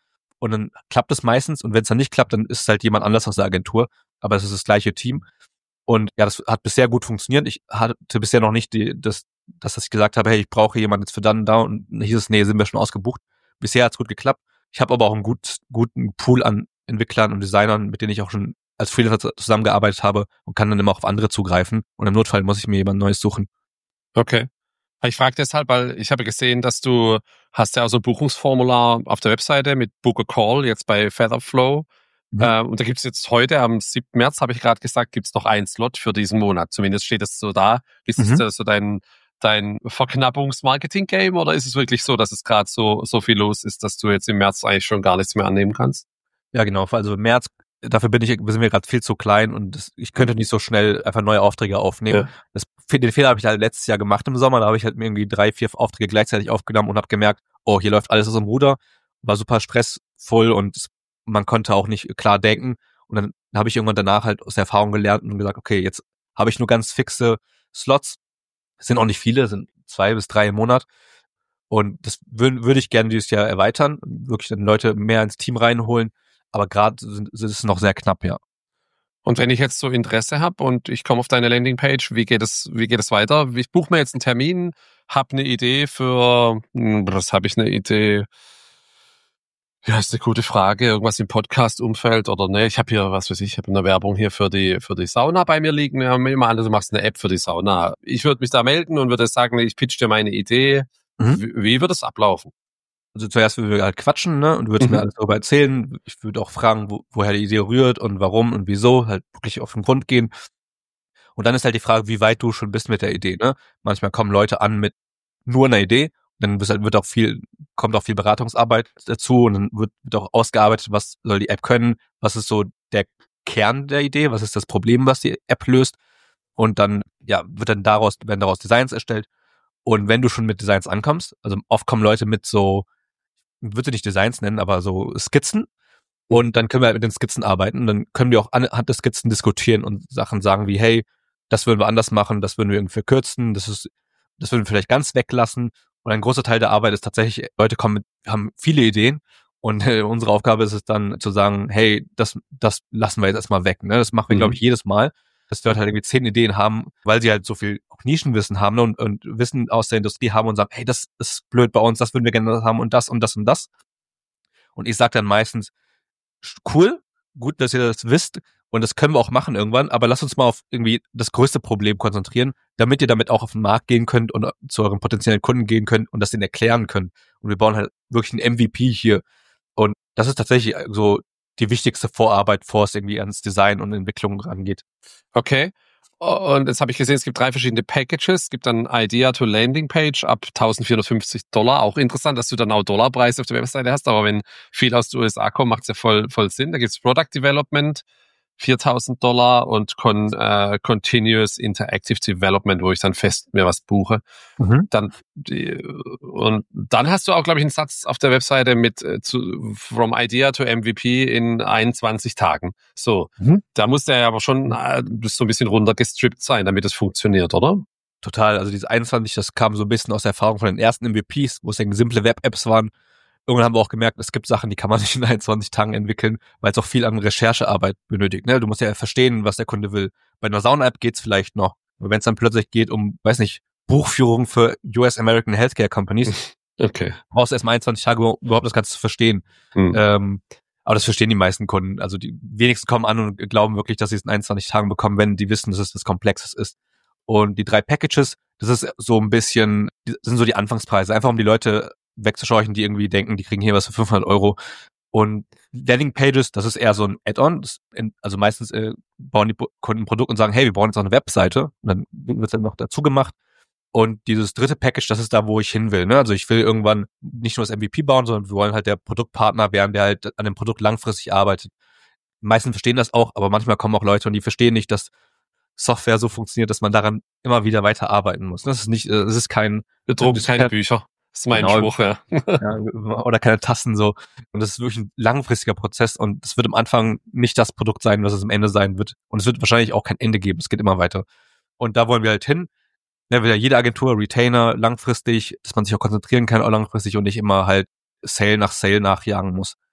Speaker 2: und dann klappt es meistens und wenn es dann nicht klappt, dann ist es halt jemand anders aus der Agentur, aber es ist das gleiche Team und ja, das hat bisher gut funktioniert. Ich hatte bisher noch nicht dass ich gesagt habe, hey, ich brauche jemanden jetzt für dann und da und dann hieß es, nee, sind wir schon ausgebucht. Bisher hat's gut geklappt. Ich habe aber auch einen guten Pool an Entwicklern und Designern, mit denen ich auch schon als Freelancer zusammengearbeitet habe und kann dann immer auf andere zugreifen und im Notfall muss ich mir jemand Neues suchen.
Speaker 1: Okay. Ich frage deshalb, weil ich habe gesehen, dass du hast ja auch so ein Buchungsformular auf der Webseite mit Book a Call, jetzt bei Featherflow. Und da gibt's jetzt heute, am 7. März, habe ich gerade gesagt, gibt's noch einen Slot für diesen Monat. Zumindest steht es so da. Ist es so dein Verknappungsmarketing-Game oder ist es wirklich so, dass es gerade so viel los ist, dass du jetzt im März eigentlich schon gar nichts mehr annehmen kannst?
Speaker 2: Ja, genau. Also im März, dafür sind wir gerade viel zu klein und ich könnte nicht so schnell einfach neue Aufträge aufnehmen. Ja. Den Fehler habe ich halt letztes Jahr gemacht im Sommer. Da habe ich halt mir irgendwie 3, 4 Aufträge gleichzeitig aufgenommen und habe gemerkt, oh, hier läuft alles aus dem Ruder. War super stressvoll und man konnte auch nicht klar denken. Und dann habe ich irgendwann danach halt aus der Erfahrung gelernt und gesagt, okay, jetzt habe ich nur ganz fixe Slots. Es sind auch nicht viele, es sind 2 bis 3 im Monat. Und das würde ich gerne dieses Jahr erweitern, wirklich dann Leute mehr ins Team reinholen. Aber gerade ist es noch sehr knapp, ja.
Speaker 1: Und wenn ich jetzt so Interesse habe und ich komme auf deine Landingpage, wie geht es weiter? Ich buche mir jetzt einen Termin, habe eine Idee für, was habe ich eine Idee? Ja, ist eine gute Frage. Irgendwas im Podcast-Umfeld oder ne? Ich habe hier, was weiß ich habe eine Werbung hier für die Sauna bei mir liegen. Wir haben immer an, du machst eine App für die Sauna. Ich würde mich da melden und würde sagen, ich pitch dir meine Idee. Wie wird es ablaufen?
Speaker 2: Also zuerst würden wir halt quatschen, ne, und du würdest mir alles darüber erzählen. Ich würde auch fragen, woher die Idee rührt und warum und wieso, halt wirklich auf den Grund gehen. Und dann ist halt die Frage, wie weit du schon bist mit der Idee, ne? Manchmal kommen Leute an mit nur einer Idee, dann kommt auch viel Beratungsarbeit dazu und dann wird auch ausgearbeitet, was soll die App können, was ist so der Kern der Idee, was ist das Problem, was die App löst. Und dann, ja, werden daraus Designs erstellt. Und wenn du schon mit Designs ankommst, also oft kommen Leute mit so, ich würde nicht Designs nennen, aber so Skizzen. Und dann können wir halt mit den Skizzen arbeiten. Und dann können wir auch anhand der Skizzen diskutieren und Sachen sagen wie, hey, das würden wir anders machen, das würden wir irgendwie verkürzen, das würden wir vielleicht ganz weglassen. Und ein großer Teil der Arbeit ist tatsächlich, Leute haben viele Ideen. Und unsere Aufgabe ist es dann zu sagen, hey, das lassen wir jetzt erstmal weg. Ne? Das machen wir, glaube ich, jedes Mal. Dass die Leute halt irgendwie 10 Ideen haben, weil sie halt so viel auch Nischenwissen haben, ne? und Wissen aus der Industrie haben und sagen, hey, das ist blöd bei uns, das würden wir gerne haben und das und das und das. Und ich sage dann meistens, cool, gut, dass ihr das wisst und das können wir auch machen irgendwann, aber lasst uns mal auf irgendwie das größte Problem konzentrieren, damit ihr damit auch auf den Markt gehen könnt und zu euren potenziellen Kunden gehen könnt und das denen erklären könnt. Und wir bauen halt wirklich einen MVP hier. Und das ist tatsächlich so die wichtigste Vorarbeit, bevor es irgendwie ans Design und Entwicklung rangeht.
Speaker 1: Okay. Und jetzt habe ich gesehen, es gibt 3 verschiedene Packages. Es gibt dann Idea to Landing Page ab $1.450. Auch interessant, dass du dann auch Dollarpreise auf der Webseite hast. Aber wenn viel aus den USA kommt, macht es ja voll Sinn. Da gibt es Product Development, $4.000 und Continuous Interactive Development, wo ich dann fest mir was buche. Dann hast du auch, glaube ich, einen Satz auf der Webseite mit From Idea to MVP in 21 Tagen. So, da muss der ja aber schon so ein bisschen runtergestrippt sein, damit es funktioniert, oder?
Speaker 2: Total. Also diese 21, das kam so ein bisschen aus der Erfahrung von den ersten MVPs, wo es irgendwie simple Web-Apps waren. Irgendwann haben wir auch gemerkt, es gibt Sachen, die kann man nicht in 21 Tagen entwickeln, weil es auch viel an Recherchearbeit benötigt. Ne? Du musst ja verstehen, was der Kunde will. Bei einer Sauna-App geht's vielleicht noch. Aber wenn es dann plötzlich geht um, weiß nicht, Buchführung für US American Healthcare Companies,
Speaker 1: okay,
Speaker 2: brauchst du erstmal 21 Tage, um überhaupt das Ganze zu verstehen. Aber das verstehen die meisten Kunden. Also die wenigsten kommen an und glauben wirklich, dass sie es in 21 Tagen bekommen, wenn die wissen, dass es was Komplexes ist. Und die 3 Packages, das ist so ein bisschen, das sind so die Anfangspreise, einfach um die Leute wegzuscheuchen, die irgendwie denken, die kriegen hier was für 500 €. Und Landing Pages, das ist eher so ein Add-on. Also meistens bauen die Kunden ein Produkt und sagen, hey, wir brauchen jetzt auch eine Webseite. Und dann wird es dann noch dazu gemacht. Und dieses dritte Package, das ist da, wo ich hin will. Ne? Also ich will irgendwann nicht nur das MVP bauen, sondern wir wollen halt der Produktpartner werden, der halt an dem Produkt langfristig arbeitet. Die meisten verstehen das auch, aber manchmal kommen auch Leute und die verstehen nicht, dass Software so funktioniert, dass man daran immer wieder weiter arbeiten muss. Das ist nicht, es ist kein...
Speaker 1: Wir drucken keine Bücher. Das ist mein Spruch, ja.
Speaker 2: Oder keine Tasten so. Und das ist wirklich ein langfristiger Prozess und es wird am Anfang nicht das Produkt sein, was es am Ende sein wird. Und es wird wahrscheinlich auch kein Ende geben. Es geht immer weiter. Und da wollen wir halt hin. Ja, will ja jede Agentur, Retainer, langfristig, dass man sich auch konzentrieren kann, auch langfristig und nicht immer halt Sale nach Sale nachjagen muss.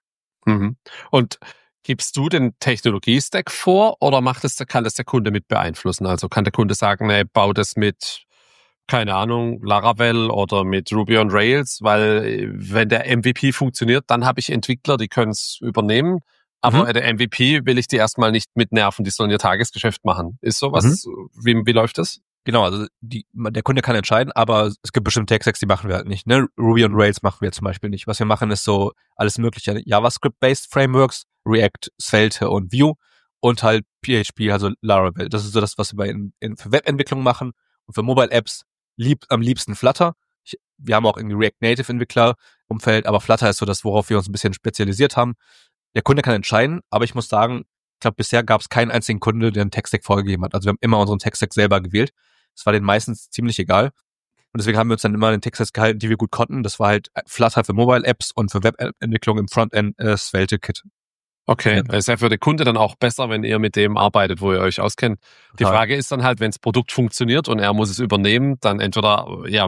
Speaker 1: Mhm. Und gibst du den Technologie-Stack vor oder kann das der Kunde mit beeinflussen? Also kann der Kunde sagen, nee, bau das mit, keine Ahnung, Laravel oder mit Ruby on Rails, weil wenn der MVP funktioniert, dann habe ich Entwickler, die können es übernehmen.
Speaker 2: Mhm.
Speaker 1: Aber der MVP will ich die erstmal nicht mitnerven, die sollen ihr Tagesgeschäft machen. Ist
Speaker 2: Mhm.
Speaker 1: sowas, wie läuft das?
Speaker 2: Genau, also der Kunde kann entscheiden, aber es gibt bestimmte Tech-Stacks, die machen wir halt nicht. Ne? Ruby on Rails machen wir zum Beispiel nicht. Was wir machen, ist so alles mögliche JavaScript-based Frameworks, React, Svelte und Vue und halt PHP, also Laravel. Das ist so das, was wir für Webentwicklung machen und für Mobile-Apps am liebsten Flutter. Wir haben auch irgendwie React Native-Entwickler-Umfeld, aber Flutter ist so das, worauf wir uns ein bisschen spezialisiert haben. Der Kunde kann entscheiden, aber ich muss sagen, ich glaube, bisher gab es keinen einzigen Kunde, der einen Tech-Stack vorgegeben hat. Also wir haben immer unseren Tech-Stack selber gewählt. Es war denen meistens ziemlich egal. Und deswegen haben wir uns dann immer an den Tech-Stacks gehalten, die wir gut konnten. Das war halt Flutter für Mobile-Apps und für Web-Entwicklung im Frontend Svelte-Kit.
Speaker 1: Okay,
Speaker 2: Ja,
Speaker 1: ist ja für den Kunde dann auch besser, wenn ihr mit dem arbeitet, wo ihr euch auskennt. Die
Speaker 2: total.
Speaker 1: Frage ist dann halt, wenn das Produkt funktioniert und er muss es übernehmen, dann entweder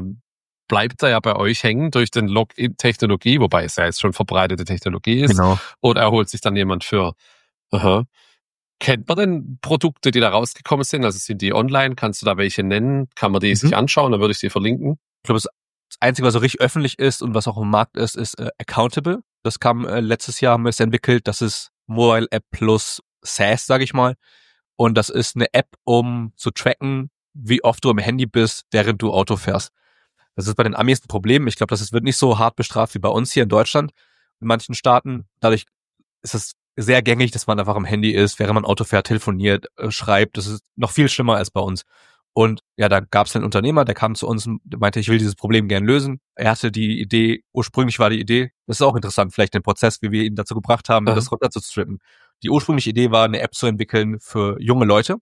Speaker 1: bleibt er ja bei euch hängen durch den Login-Technologie, wobei es ja jetzt schon verbreitete Technologie ist,
Speaker 2: Genau.
Speaker 1: oder er holt sich dann jemand für. Aha. Kennt man denn Produkte, die da rausgekommen sind? Also sind die online? Kannst du da welche nennen? Kann man die sich anschauen? Dann würde ich sie verlinken.
Speaker 2: Ich glaube, das Einzige, was so richtig öffentlich ist und was auch im Markt ist Accountable. Das kam letztes Jahr, haben wir es entwickelt. Das ist Mobile App plus SaaS, sage ich mal. Und das ist eine App, um zu tracken, wie oft du am Handy bist, während du Auto fährst. Das ist bei den Amis ein Problem. Ich glaube, wird nicht so hart bestraft wie bei uns hier in Deutschland, in manchen Staaten. Dadurch ist es sehr gängig, dass man einfach am Handy ist, während man Auto fährt, telefoniert, schreibt. Das ist noch viel schlimmer als bei uns. Und ja, da gab es einen Unternehmer, der kam zu uns und meinte, ich will dieses Problem gern lösen. Er hatte die Idee, ursprünglich war die Idee, das ist auch interessant, vielleicht den Prozess, wie wir ihn dazu gebracht haben, das runterzustrippen. Die ursprüngliche Idee war, eine App zu entwickeln für junge Leute.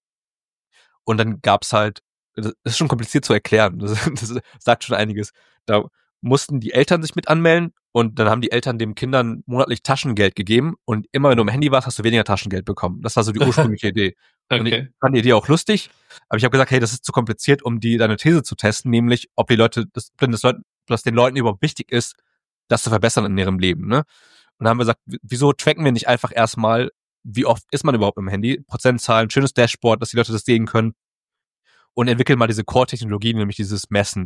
Speaker 2: Und dann gab's halt, das ist schon kompliziert zu erklären, das sagt schon einiges. Da mussten die Eltern sich mit anmelden und dann haben die Eltern den Kindern monatlich Taschengeld gegeben und immer wenn du am Handy warst, hast du weniger Taschengeld bekommen. Das war so die ursprüngliche Idee. Und ich fand die Idee auch lustig, aber ich habe gesagt, hey, das ist zu kompliziert, um deine These zu testen, nämlich ob die Leute, dass den Leuten überhaupt wichtig ist, das zu verbessern in ihrem Leben. Ne? Und dann haben wir gesagt, wieso tracken wir nicht einfach erstmal, wie oft ist man überhaupt im Handy? Prozentzahlen, schönes Dashboard, dass die Leute das sehen können und entwickeln mal diese Core-Technologie, nämlich dieses Messen.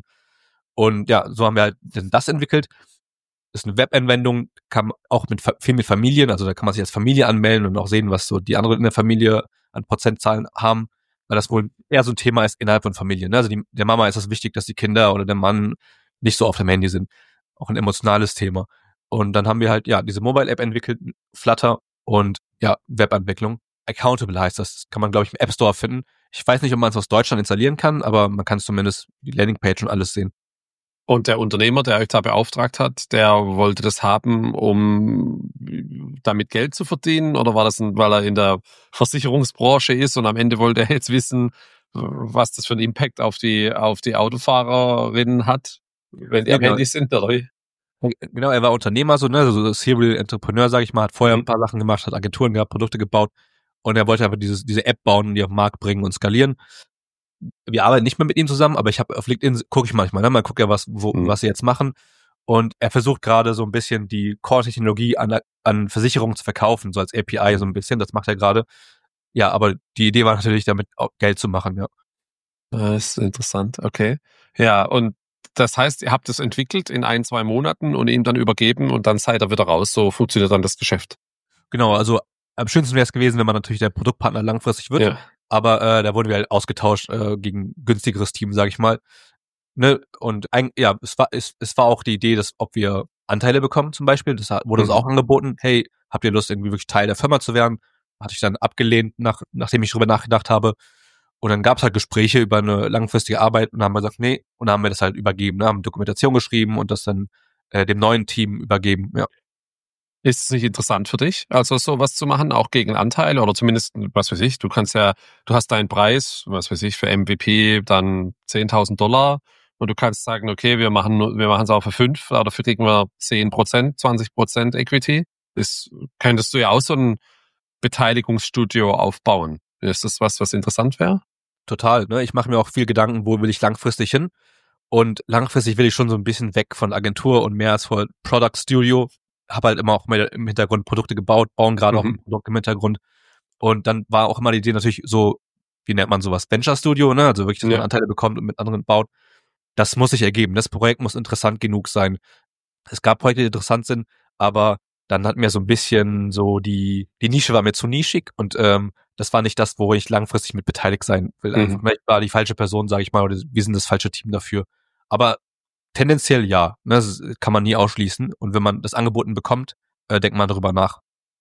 Speaker 2: Und ja, so haben wir halt das entwickelt. Das ist eine Webanwendung, kann auch viel mit Familien, also da kann man sich als Familie anmelden und auch sehen, was so die anderen in der Familie an Prozentzahlen haben, weil das wohl eher so ein Thema ist innerhalb von Familien. Ne? Also der Mama ist es wichtig, dass die Kinder oder der Mann nicht so auf dem Handy sind. Auch ein emotionales Thema. Und dann haben wir halt, ja, diese Mobile-App entwickelt, Flutter und ja, Webentwicklung. Accountable heißt das. Das kann man, glaube ich, im App Store finden. Ich weiß nicht, ob man es aus Deutschland installieren kann, aber man kann zumindest die Landingpage und alles sehen.
Speaker 1: Und der Unternehmer, der euch da beauftragt hat, der wollte das haben, um damit Geld zu verdienen? Oder war das, weil er in der Versicherungsbranche ist und am Ende wollte er jetzt wissen, was das für einen Impact auf die Autofahrerinnen hat, wenn die
Speaker 2: Ja,
Speaker 1: am Handy sind? Oder?
Speaker 2: genau, er war Unternehmer, so, ne, so Serial Entrepreneur, sag ich mal, hat vorher ein paar Sachen gemacht, hat Agenturen gehabt, Produkte gebaut und er wollte einfach diese App bauen und die auf den Markt bringen und skalieren. Wir arbeiten nicht mehr mit ihm zusammen, aber ich habe auf LinkedIn gucke ich manchmal, ne, mal gucke ja, was sie jetzt machen. Und er versucht gerade so ein bisschen die Core-Technologie an Versicherungen zu verkaufen, so als API so ein bisschen. Das macht er gerade. Ja, aber die Idee war natürlich, damit auch Geld zu machen, ja.
Speaker 1: Das ist interessant, okay. Ja, und das heißt, ihr habt es entwickelt in 1-2 Monaten und ihm dann übergeben und dann seid ihr wieder raus. So funktioniert dann das Geschäft.
Speaker 2: Genau, also am schönsten wäre es gewesen, wenn man natürlich der Produktpartner langfristig wird.
Speaker 1: Ja.
Speaker 2: Aber da wurden wir halt ausgetauscht gegen günstigeres Team, sage ich mal. Ne? Und ja, es war auch die Idee, dass ob wir Anteile bekommen zum Beispiel. Das wurde uns auch angeboten. Hey, habt ihr Lust, irgendwie wirklich Teil der Firma zu werden? Hatte ich dann abgelehnt, nachdem ich drüber nachgedacht habe. Und dann gab es halt Gespräche über eine langfristige Arbeit und dann haben wir gesagt, nee, und dann haben wir das halt übergeben, ne? Haben Dokumentation geschrieben und das dann dem neuen Team übergeben. Ja.
Speaker 1: Ist es nicht interessant für dich, also sowas zu machen, auch gegen Anteile oder zumindest, was weiß ich, du hast deinen Preis, was weiß ich, für MVP dann $10.000 und du kannst sagen, okay, wir machen es auch für 5, aber dafür kriegen wir 10%, 20% Equity. Könntest du ja auch so ein Beteiligungsstudio aufbauen. Ist das was interessant wäre?
Speaker 2: Total, ne? Ich mache mir auch viel Gedanken, wo will ich langfristig hin? Und langfristig will ich schon so ein bisschen weg von Agentur und mehr als von Product Studio. habe halt immer auch mal im Hintergrund Produkte gebaut, bauen gerade auch ein Produkt im Hintergrund. Und dann war auch immer die Idee natürlich so, wie nennt man sowas, Venture Studio, ne? Also wirklich, dass man Anteile bekommt und mit anderen baut. Das muss sich ergeben. Das Projekt muss interessant genug sein. Es gab Projekte, die interessant sind, aber dann hat mir so ein bisschen so die Nische war mir zu nischig und das war nicht das, wo ich langfristig mit beteiligt sein will. Einfach, ich war die falsche Person, sage ich mal, oder wir sind das falsche Team dafür. Aber tendenziell ja, ne? Das kann man nie ausschließen. Und wenn man das angeboten bekommt, denkt man darüber nach.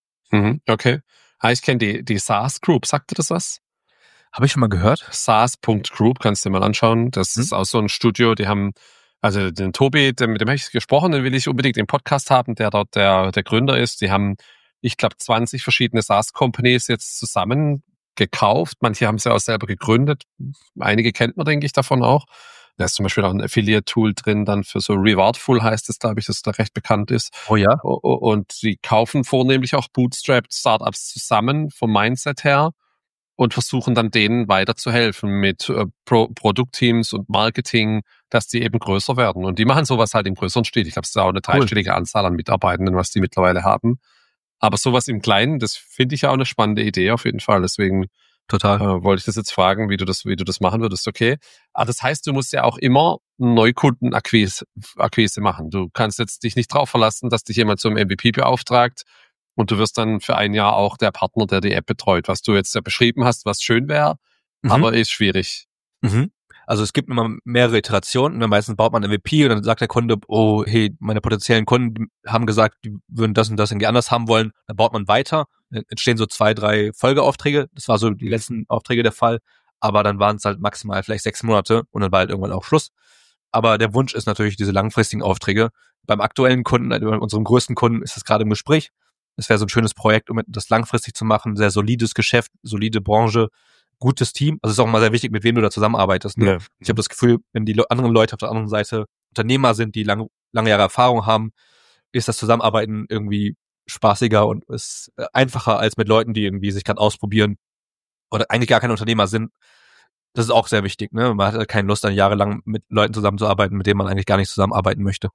Speaker 1: Okay. Ich kenne die SaaS Group. Sagt dir das was?
Speaker 2: Habe ich schon mal gehört.
Speaker 1: SaaS.group, kannst du dir mal anschauen. Das ist auch so ein Studio, die haben, also den Tobi, mit dem habe ich gesprochen, den will ich unbedingt im Podcast haben, der dort der Gründer ist. Die haben, ich glaube, 20 verschiedene SaaS-Companies jetzt zusammen gekauft. Manche haben sie auch selber gegründet. Einige kennt man, denke ich, davon auch. Da ist zum Beispiel auch ein Affiliate-Tool drin, dann für so Rewardful heißt es, glaube ich, das da recht bekannt ist.
Speaker 2: Oh ja.
Speaker 1: Und sie kaufen vornehmlich auch bootstrapped Startups zusammen vom Mindset her und versuchen dann denen weiterzuhelfen mit Produktteams und Marketing, dass die eben größer werden. Und die machen sowas halt im größeren Stil. Ich glaube, es ist auch eine dreistellige Anzahl an Mitarbeitenden, was die mittlerweile haben. Aber sowas im Kleinen, das finde ich ja auch eine spannende Idee auf jeden Fall. Deswegen wollte ich das jetzt fragen, wie du das machen würdest. Okay. Aber das heißt, du musst ja auch immer Neukundenakquise machen. Du kannst jetzt dich nicht drauf verlassen, dass dich jemand zum MVP beauftragt und du wirst dann für ein Jahr auch der Partner, der die App betreut. Was du jetzt ja beschrieben hast, was schön wäre, aber ist schwierig.
Speaker 2: Also es gibt immer mehrere Iterationen. Und meistens baut man MVP und dann sagt der Kunde, oh, hey, meine potenziellen Kunden haben gesagt, die würden das und das irgendwie anders haben wollen. Dann baut man weiter. Dann entstehen so 2, 3 Folgeaufträge. Das war so die letzten Aufträge der Fall. Aber dann waren es halt maximal vielleicht 6 Monate und dann war halt irgendwann auch Schluss. Aber der Wunsch ist natürlich diese langfristigen Aufträge. Beim aktuellen Kunden, bei unserem größten Kunden, ist das gerade im Gespräch. Das wäre so ein schönes Projekt, um das langfristig zu machen. Sehr solides Geschäft, solide Branche, gutes Team. Also es ist auch mal sehr wichtig, mit wem du da zusammenarbeitest. Ne? Ja. Ich habe das Gefühl, wenn die anderen Leute auf der anderen Seite Unternehmer sind, die lange Jahre Erfahrung haben, ist das Zusammenarbeiten irgendwie spaßiger und ist einfacher als mit Leuten, die irgendwie sich gerade ausprobieren oder eigentlich gar keine Unternehmer sind. Das ist auch sehr wichtig. Ne? Man hat halt keine Lust, dann jahrelang mit Leuten zusammenzuarbeiten, mit denen man eigentlich gar nicht zusammenarbeiten möchte.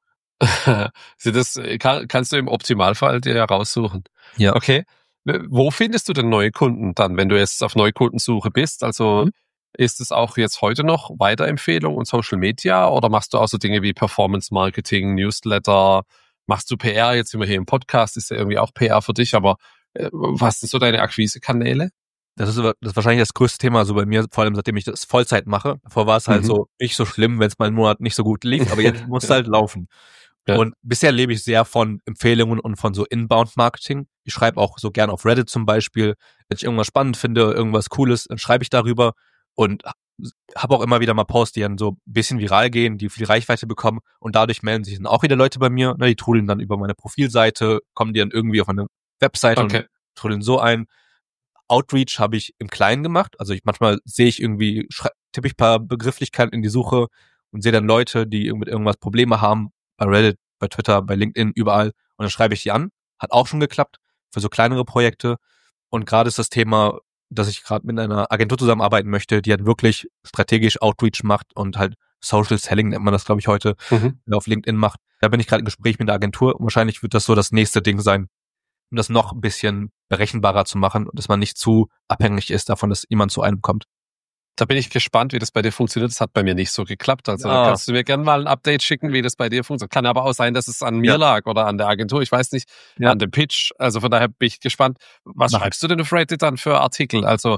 Speaker 1: Das kannst du im Optimalfall dir raussuchen.
Speaker 2: Ja.
Speaker 1: Okay. Wo findest du denn neue Kunden dann, wenn du jetzt auf Neukundensuche bist? Also ist es auch jetzt heute noch Weiterempfehlung und Social Media oder machst du auch so Dinge wie Performance Marketing, Newsletter? Machst du PR? Jetzt sind wir hier im Podcast, ist ja irgendwie auch PR für dich, aber was sind so deine Akquisekanäle?
Speaker 2: Das ist wahrscheinlich das größte Thema so bei mir, vor allem seitdem ich das Vollzeit mache. Davor war es halt so nicht so schlimm, wenn es mal einen Monat nicht so gut lief, aber jetzt muss es halt laufen. Ja. Und bisher lebe ich sehr von Empfehlungen und von so Inbound-Marketing. Ich schreibe auch so gern auf Reddit zum Beispiel. Wenn ich irgendwas spannend finde, irgendwas Cooles, dann schreibe ich darüber und habe auch immer wieder mal Posts, die dann so ein bisschen viral gehen, die viel Reichweite bekommen und dadurch melden sich dann auch wieder Leute bei mir. Ne, die trudeln dann über meine Profilseite, kommen die dann irgendwie auf meine Webseite und trudeln so ein. Outreach habe ich im Kleinen gemacht. Also manchmal sehe ich irgendwie, tippe ich ein paar Begrifflichkeiten in die Suche und sehe dann Leute, die mit irgendwas Probleme haben, bei Reddit, bei Twitter, bei LinkedIn, überall. Und dann schreibe ich die an. Hat auch schon geklappt für so kleinere Projekte. Und gerade ist das Thema, dass ich gerade mit einer Agentur zusammenarbeiten möchte, die halt wirklich strategisch Outreach macht und halt Social Selling nennt man das, glaube ich, heute, auf LinkedIn macht. Da bin ich gerade im Gespräch mit der Agentur und wahrscheinlich wird das so das nächste Ding sein, um das noch ein bisschen berechenbarer zu machen und dass man nicht zu abhängig ist davon, dass jemand zu einem kommt.
Speaker 1: Da bin ich gespannt, wie das bei dir funktioniert. Das hat bei mir nicht so geklappt. Also da kannst du mir gerne mal ein Update schicken, wie das bei dir funktioniert. Kann aber auch sein, dass es an mir lag oder an der Agentur. Ich weiß nicht, an dem Pitch. Also von daher bin ich gespannt. Was schreibst du denn auf Reddit dann für Artikel? Also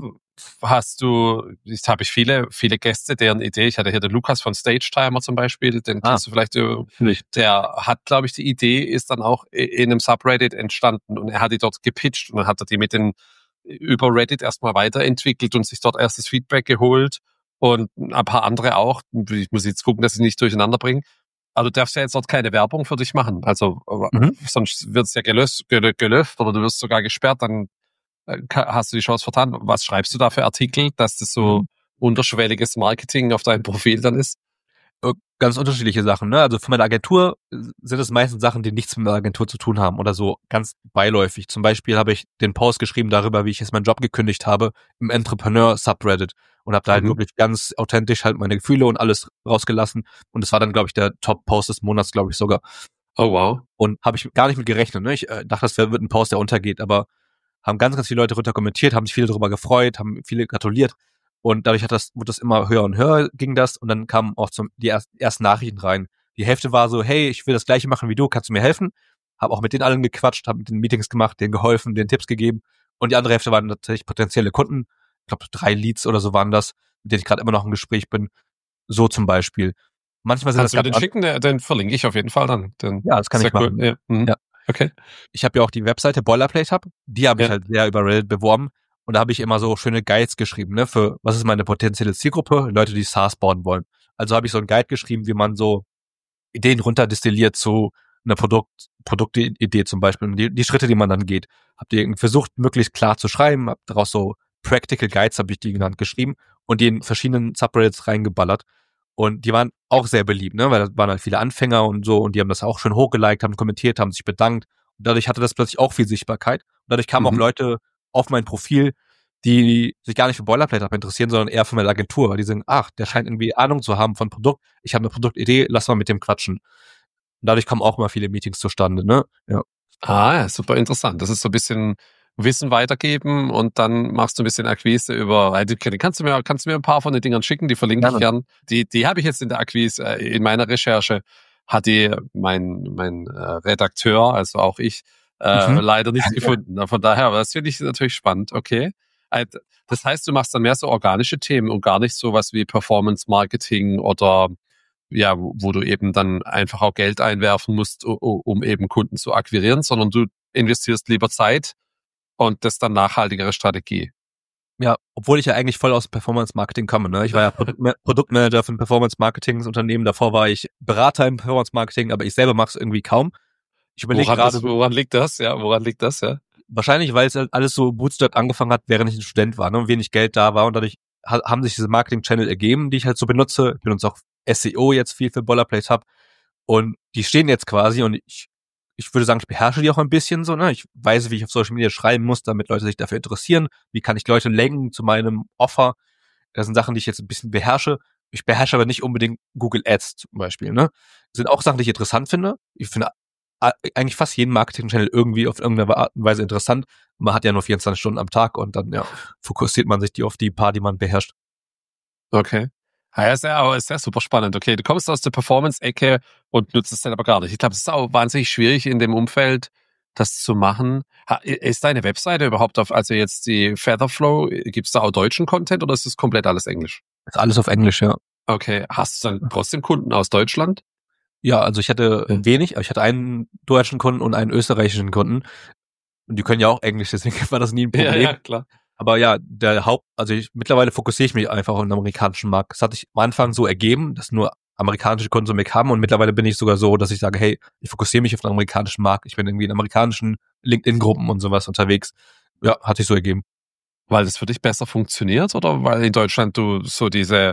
Speaker 1: hast du, jetzt habe ich viele Gäste, deren Idee, ich hatte hier den Lukas von Stage Timer zum Beispiel, den kennst du vielleicht, der hat, glaube ich, die Idee ist dann auch in einem Subreddit entstanden und er hat die dort gepitcht und dann hat er die über Reddit erstmal weiterentwickelt und sich dort erstes Feedback geholt und ein paar andere auch. Ich muss jetzt gucken, dass ich nicht durcheinander bringe. Also du darfst ja jetzt dort keine Werbung für dich machen. Also sonst wird es ja gelöscht oder du wirst sogar gesperrt, dann hast du die Chance vertan. Was schreibst du da für Artikel, dass das so unterschwelliges Marketing auf deinem Profil dann ist?
Speaker 2: Ganz unterschiedliche Sachen, ne? Also für meine Agentur sind es meistens Sachen, die nichts mit der Agentur zu tun haben oder so ganz beiläufig. Zum Beispiel habe ich den Post geschrieben darüber, wie ich jetzt meinen Job gekündigt habe im Entrepreneur-Subreddit und habe da halt wirklich ganz authentisch halt meine Gefühle und alles rausgelassen und das war dann, glaube ich, der Top-Post des Monats, glaube ich sogar.
Speaker 1: Oh, wow.
Speaker 2: Und habe ich gar nicht mit gerechnet. Ne? Ich dachte, das wird ein Post, der untergeht, aber haben ganz, ganz viele Leute runter kommentiert, haben sich viele darüber gefreut, haben viele gratuliert. Und dadurch wurde das immer höher und höher, ging das. Und dann kamen auch die ersten Nachrichten rein. Die Hälfte war so, hey, ich will das Gleiche machen wie du, kannst du mir helfen? Habe auch mit denen allen gequatscht, habe mit den Meetings gemacht, denen geholfen, denen Tipps gegeben. Und die andere Hälfte waren tatsächlich potenzielle Kunden. Ich glaube, 3 Leads oder so waren das, mit denen ich gerade immer noch im Gespräch bin. So zum Beispiel. Manchmal sind
Speaker 1: Kannst du mir
Speaker 2: das
Speaker 1: den schicken? Den verlinke ich auf jeden Fall dann.
Speaker 2: ja, das kann ich machen.
Speaker 1: Cool. Ja. Mhm.
Speaker 2: Ja.
Speaker 1: Okay.
Speaker 2: Ich habe ja auch die Webseite Boilerplate Hub, die habe ich
Speaker 1: Ja.
Speaker 2: halt sehr über Reddit beworben und da habe ich immer so schöne Guides geschrieben, ne, für was ist meine potenzielle Zielgruppe, Leute, die SaaS bauen wollen. Also habe ich so einen Guide geschrieben, wie man so Ideen runterdestilliert zu einer Produktidee zum Beispiel und die Schritte, die man dann geht. Habt ihr versucht, möglichst klar zu schreiben, hab daraus so Practical Guides, habe ich die genannt, geschrieben und die in verschiedenen Subreddits reingeballert. Und die waren auch sehr beliebt, ne, weil da waren halt viele Anfänger und so und die haben das auch schon hochgeliked, haben kommentiert, haben sich bedankt. Und dadurch hatte das plötzlich auch viel Sichtbarkeit. Und dadurch kamen auch Leute auf mein Profil, die sich gar nicht für Boilerplate Hub interessieren, sondern eher für meine Agentur, weil die sagen, ach, der scheint irgendwie Ahnung zu haben von Produkt. Ich habe eine Produktidee, lass mal mit dem quatschen. Und dadurch kommen auch mal viele Meetings zustande, ne? Ja.
Speaker 1: Ah, ja, super interessant. Das ist so ein bisschen Wissen weitergeben und dann machst du ein bisschen Akquise über, kannst du mir ein paar von den Dingern schicken, die verlinke ich gern. Die habe ich jetzt in der Akquise, in meiner Recherche hat die mein Redakteur, also auch ich, leider nicht gefunden. Von daher, aber das finde ich natürlich spannend, okay. Das heißt, du machst dann mehr so organische Themen und gar nicht sowas wie Performance Marketing oder ja, wo du eben dann einfach auch Geld einwerfen musst, um eben Kunden zu akquirieren, sondern du investierst lieber Zeit und das dann nachhaltigere Strategie.
Speaker 2: Ja, obwohl ich ja eigentlich voll aus Performance-Marketing komme. Ne? Ich war ja Produktmanager für ein Performance-Marketing-Unternehmen. Davor war ich Berater im Performance-Marketing, aber ich selber mache es irgendwie kaum. Ich überlege gerade,
Speaker 1: woran liegt das? Ja, woran liegt das? Ja.
Speaker 2: Wahrscheinlich, weil es halt alles so Bootstrap angefangen hat, während ich ein Student war, ne, und wenig Geld da war und dadurch haben sich diese Marketing-Channel ergeben, die ich halt so benutze. Ich benutze auch SEO jetzt viel für Boilerplate Hub und die stehen jetzt quasi und ich würde sagen, ich beherrsche die auch ein bisschen so, ne? Ich weiß, wie ich auf Social Media schreiben muss, damit Leute sich dafür interessieren. Wie kann ich Leute lenken zu meinem Offer? Das sind Sachen, die ich jetzt ein bisschen beherrsche. Ich beherrsche aber nicht unbedingt Google Ads zum Beispiel, ne? Das sind auch Sachen, die ich interessant finde. Ich finde eigentlich fast jeden Marketing-Channel irgendwie auf irgendeine Art und Weise interessant. Man hat ja nur 24 Stunden am Tag und dann fokussiert man sich auf die paar, die man beherrscht.
Speaker 1: Okay. Ja, ist ja super spannend. Okay, du kommst aus der Performance-Ecke und nutzt es dann aber gar nicht. Ich glaube, es ist auch wahnsinnig schwierig in dem Umfeld, das zu machen. Ist deine Webseite überhaupt also jetzt die Featherflow, gibt es da auch deutschen Content oder ist das komplett alles Englisch?
Speaker 2: Ist alles auf Englisch, ja.
Speaker 1: Okay, hast du dann trotzdem Kunden aus Deutschland?
Speaker 2: Ja, also ich hatte wenig, aber ich hatte einen deutschen Kunden und einen österreichischen Kunden. Und die können ja auch Englisch, deswegen war das nie ein Problem.
Speaker 1: Ja, klar.
Speaker 2: Aber ja, mittlerweile fokussiere ich mich einfach auf den amerikanischen Markt. Das hat sich am Anfang so ergeben, dass nur amerikanische Kunden so mich haben und mittlerweile bin ich sogar so, dass ich sage, hey, ich fokussiere mich auf den amerikanischen Markt. Ich bin irgendwie in amerikanischen LinkedIn-Gruppen und sowas unterwegs. Ja, hat sich so ergeben.
Speaker 1: Weil das für dich besser funktioniert oder weil in Deutschland du so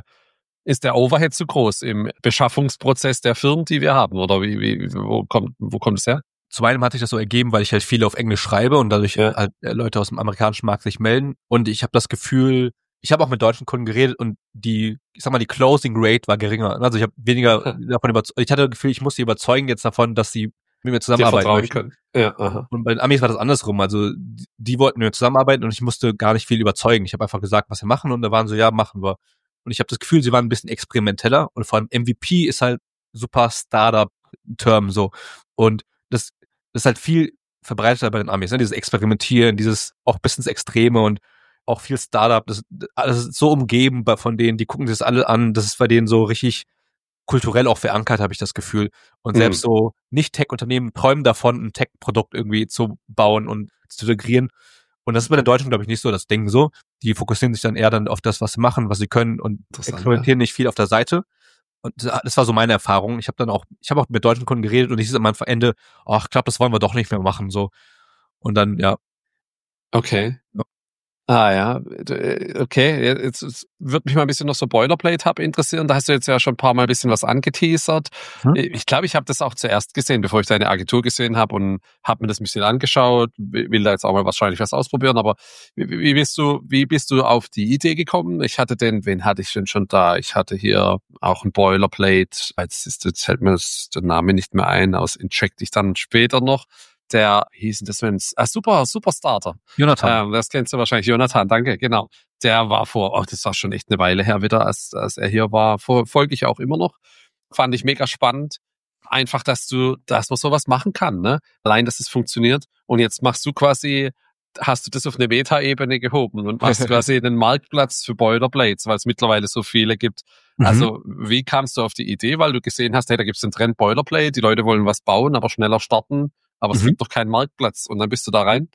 Speaker 1: ist der Overhead zu groß im Beschaffungsprozess der Firmen, die wir haben? Oder wo kommt es her?
Speaker 2: Zum einen hat sich das so ergeben, weil ich halt viel auf Englisch schreibe und dadurch halt Leute aus dem amerikanischen Markt sich melden. Und ich habe das Gefühl, ich habe auch mit deutschen Kunden geredet und die Closing Rate war geringer. Also ich habe weniger davon überzeugt. Ich hatte das Gefühl, ich muss sie überzeugen jetzt davon, dass sie mit mir zusammenarbeiten möchten.
Speaker 1: Können. Ja, aha.
Speaker 2: Und bei den Amis war das andersrum. Also die wollten mit mir zusammenarbeiten und ich musste gar nicht viel überzeugen. Ich habe einfach gesagt, was wir machen und da waren so, ja, machen wir. Und ich habe das Gefühl, sie waren ein bisschen experimenteller und vor allem MVP ist halt super Startup-Term so. Und das ist halt viel verbreiteter bei den Amis, ne? Dieses Experimentieren, dieses auch bis ins Extreme und auch viel Startup, das ist so umgeben von denen, die gucken sich das alle an, das ist bei denen so richtig kulturell auch verankert, habe ich das Gefühl. Und selbst so Nicht-Tech-Unternehmen träumen davon, ein Tech-Produkt irgendwie zu bauen und zu integrieren. Und das ist bei den Deutschen, glaube ich, nicht so das Ding so. Die fokussieren sich dann eher dann auf das, was sie machen, was sie können und experimentieren nicht viel auf der Seite. Und das war so meine Erfahrung. Ich habe auch mit deutschen Kunden geredet und ich hieß am Ende, ach, ich glaube, das wollen wir doch nicht mehr machen, so. Und dann, ja.
Speaker 1: Okay.
Speaker 2: Ja.
Speaker 1: Ah ja, okay. Jetzt würde mich mal ein bisschen noch so Boilerplate Hub interessieren. Da hast du jetzt ja schon ein paar Mal ein bisschen was angeteasert.
Speaker 2: Mhm.
Speaker 1: Ich glaube, ich habe das auch zuerst gesehen, bevor ich deine Agentur gesehen habe und habe mir das ein bisschen angeschaut. Will da jetzt auch mal wahrscheinlich was ausprobieren. Aber wie bist du auf die Idee gekommen? Wen hatte ich denn schon da? Ich hatte hier auch ein Boilerplate. Jetzt fällt mir der Name nicht mehr ein. Check dich dann später noch. Der hieß das Superstarter.
Speaker 2: Jonathan.
Speaker 1: Das kennst du wahrscheinlich, Jonathan, danke, genau. Der war das war schon echt eine Weile her wieder, als er hier war, folge ich auch immer noch. Fand ich mega spannend. Einfach, dass man sowas machen kann, ne? Allein, dass es funktioniert. Und jetzt hast du das auf eine Meta-Ebene gehoben und machst quasi einen Marktplatz für Boilerplates, weil es mittlerweile so viele gibt.
Speaker 2: Mhm.
Speaker 1: Also, wie kamst du auf die Idee? Weil du gesehen hast, hey, da gibt's den Trend Boilerplate, die Leute wollen was bauen, aber schneller starten, aber es gibt doch keinen Marktplatz. Und dann bist du da rein.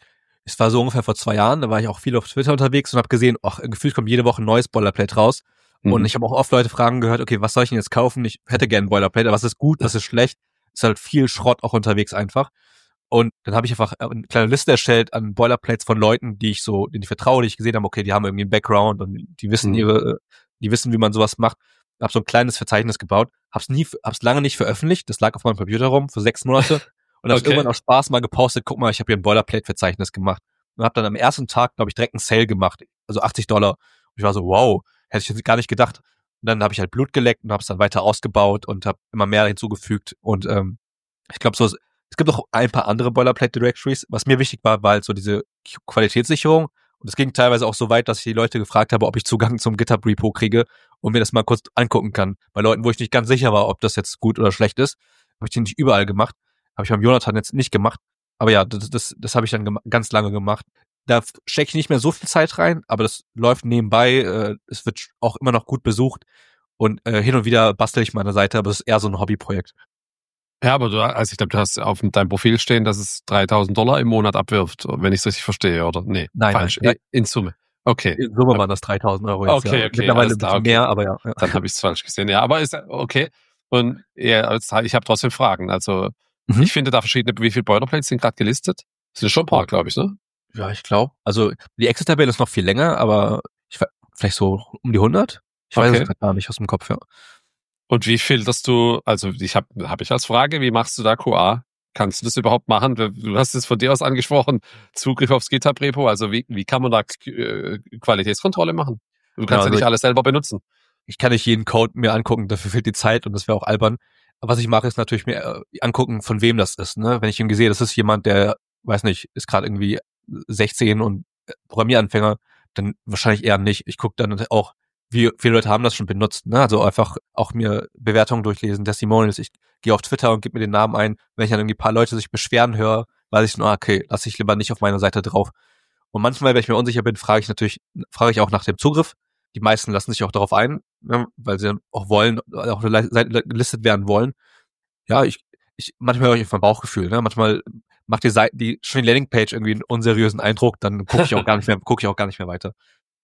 Speaker 2: Es war so ungefähr vor 2 Jahren, da war ich auch viel auf Twitter unterwegs und habe gesehen, gefühlt kommt jede Woche ein neues Boilerplate raus. Und ich habe auch oft Leute fragen gehört, okay, was soll ich denn jetzt kaufen? Ich hätte gerne ein Boilerplate, aber was ist gut, was ist schlecht? Ist halt viel Schrott auch unterwegs einfach. Und dann habe ich einfach eine kleine Liste erstellt an Boilerplates von Leuten, denen ich vertraue, die ich gesehen habe, okay, die haben irgendwie einen Background und die wissen die wissen, wie man sowas macht. Habe so ein kleines Verzeichnis gebaut, hab's lange nicht veröffentlicht, das lag auf meinem Computer rum für 6 Monate und hab's irgendwann aus Spaß mal gepostet, guck mal, ich habe hier ein Boilerplate-Verzeichnis gemacht. Und habe dann am ersten Tag, glaube ich, direkt einen Sale gemacht, also $80. Und ich war so, wow, hätte ich jetzt gar nicht gedacht. Und dann habe ich halt Blut geleckt und habe es dann weiter ausgebaut und habe immer mehr hinzugefügt. Und ich glaube, es gibt auch ein paar andere Boilerplate Directories. Was mir wichtig war halt so diese Qualitätssicherung. Und es ging teilweise auch so weit, dass ich die Leute gefragt habe, ob ich Zugang zum GitHub-Repo kriege und mir das mal kurz angucken kann. Bei Leuten, wo ich nicht ganz sicher war, ob das jetzt gut oder schlecht ist, habe ich den nicht überall gemacht. Habe ich beim Jonathan jetzt nicht gemacht. Aber ja, das habe ich dann ganz lange gemacht. Da stecke ich nicht mehr so viel Zeit rein, aber das läuft nebenbei. Es wird auch immer noch gut besucht. Und hin und wieder bastel ich meine Seite, aber es ist eher so ein Hobbyprojekt.
Speaker 1: Ja, aber ich glaube, du hast auf deinem Profil stehen, dass es $3.000 im Monat abwirft, wenn ich es richtig verstehe, oder? Nee,
Speaker 2: Nein,
Speaker 1: falsch.
Speaker 2: nein.
Speaker 1: In Summe. Okay.
Speaker 2: In Summe waren das 3.000 € jetzt.
Speaker 1: Okay,
Speaker 2: Ja.
Speaker 1: okay.
Speaker 2: Mittlerweile ein bisschen mehr, aber ja.
Speaker 1: Dann habe ich es falsch gesehen. Ja, aber ist okay. Und ja, ich habe trotzdem Fragen. Also ich finde da wie viele Boilerplates sind gerade gelistet? Das sind schon ein paar, glaube ich, ne?
Speaker 2: Ja, ich glaube. Also die Excel-Tabelle ist noch viel länger, aber vielleicht so um die 100. Ich weiß es gar nicht aus dem Kopf, ja.
Speaker 1: Und wie filterst du, also hab ich als Frage, wie machst du da QA? Kannst du das überhaupt machen? Du hast es von dir aus angesprochen, Zugriff aufs GitHub-Repo, also wie kann man da Qualitätskontrolle machen? Du kannst ja nicht alles selber benutzen.
Speaker 2: Ich kann nicht jeden Code mir angucken, dafür fehlt die Zeit und das wäre auch albern. Aber was ich mache, ist natürlich mir angucken, von wem das ist. Ne? Wenn ich irgendwie sehe, das ist jemand, der, weiß nicht, ist gerade irgendwie 16 und Programmieranfänger, dann wahrscheinlich eher nicht. Ich gucke dann auch, wie viele Leute haben das schon benutzt. Ne? Also einfach auch mir Bewertungen durchlesen, Testimonials. Ich gehe auf Twitter und gebe mir den Namen ein. Wenn ich dann irgendwie ein paar Leute sich beschweren höre, weiß ich nur, okay, lasse ich lieber nicht auf meiner Seite drauf. Und manchmal, wenn ich mir unsicher bin, frage ich auch nach dem Zugriff. Die meisten lassen sich auch darauf ein, ne, weil sie dann auch wollen, auch gelistet werden wollen. Ja, manchmal höre ich auf mein Bauchgefühl, ne? Manchmal macht die Seite, schon die Landingpage irgendwie einen unseriösen Eindruck, dann gucke ich auch gar nicht mehr weiter.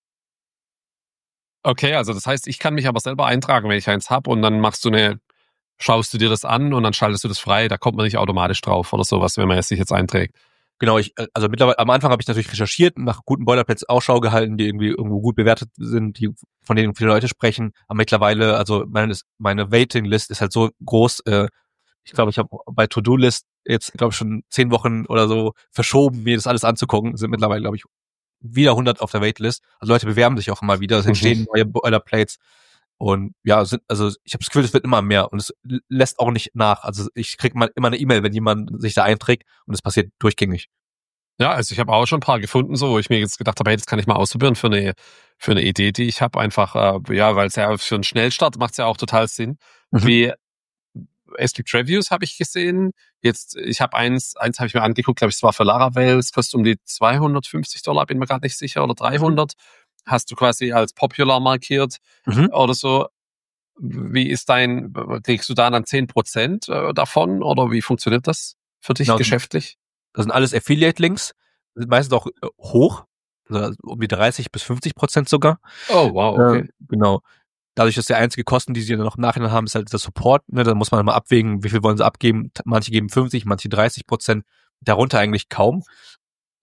Speaker 1: Okay, also das heißt, ich kann mich aber selber eintragen, wenn ich eins habe und dann schaust du dir das an und dann schaltest du das frei, da kommt man nicht automatisch drauf oder sowas, wenn man sich jetzt einträgt.
Speaker 2: Genau, also mittlerweile, am Anfang habe ich natürlich recherchiert, nach guten Boilerplates Ausschau gehalten, die irgendwie irgendwo gut bewertet sind, von denen viele Leute sprechen. Aber mittlerweile, also meine Waiting-List ist halt so groß, ich glaube, ich habe bei To-Do-List jetzt, glaube ich, schon 10 Wochen oder so verschoben, mir das alles anzugucken. Sind mittlerweile, glaube ich, wieder 100 auf der Waitlist. Also Leute bewerben sich auch immer wieder, es entstehen neue Boilerplates. Und ja, ich habe das Gefühl, es wird immer mehr und es lässt auch nicht nach. Also ich kriege mal immer eine E-Mail, wenn jemand sich da einträgt und es passiert durchgängig.
Speaker 1: Ja, also ich habe auch schon ein paar gefunden, so wo ich mir jetzt gedacht habe, hey, das kann ich mal ausprobieren für eine Idee, die ich habe. Einfach, weil es ja für einen Schnellstart macht es ja auch total Sinn. Es gibt Reviews, habe ich gesehen. Jetzt, ich habe eins habe ich mir angeguckt, glaube ich, es war für Laravel, es kostet um die $250, bin mir gerade nicht sicher, oder 300. Hast du quasi als popular markiert oder so. Kriegst du da dann 10% davon oder wie funktioniert das für dich geschäftlich?
Speaker 2: Das sind alles Affiliate-Links, sind meistens auch hoch, also um die 30-50% sogar.
Speaker 1: Oh, wow, okay.
Speaker 2: Genau. Dadurch, dass der einzige Kosten, die sie dann noch im Nachhinein haben, ist halt der Support. Ne? Da muss man mal abwägen, wie viel wollen sie abgeben. Manche geben 50, manche 30%, darunter eigentlich kaum.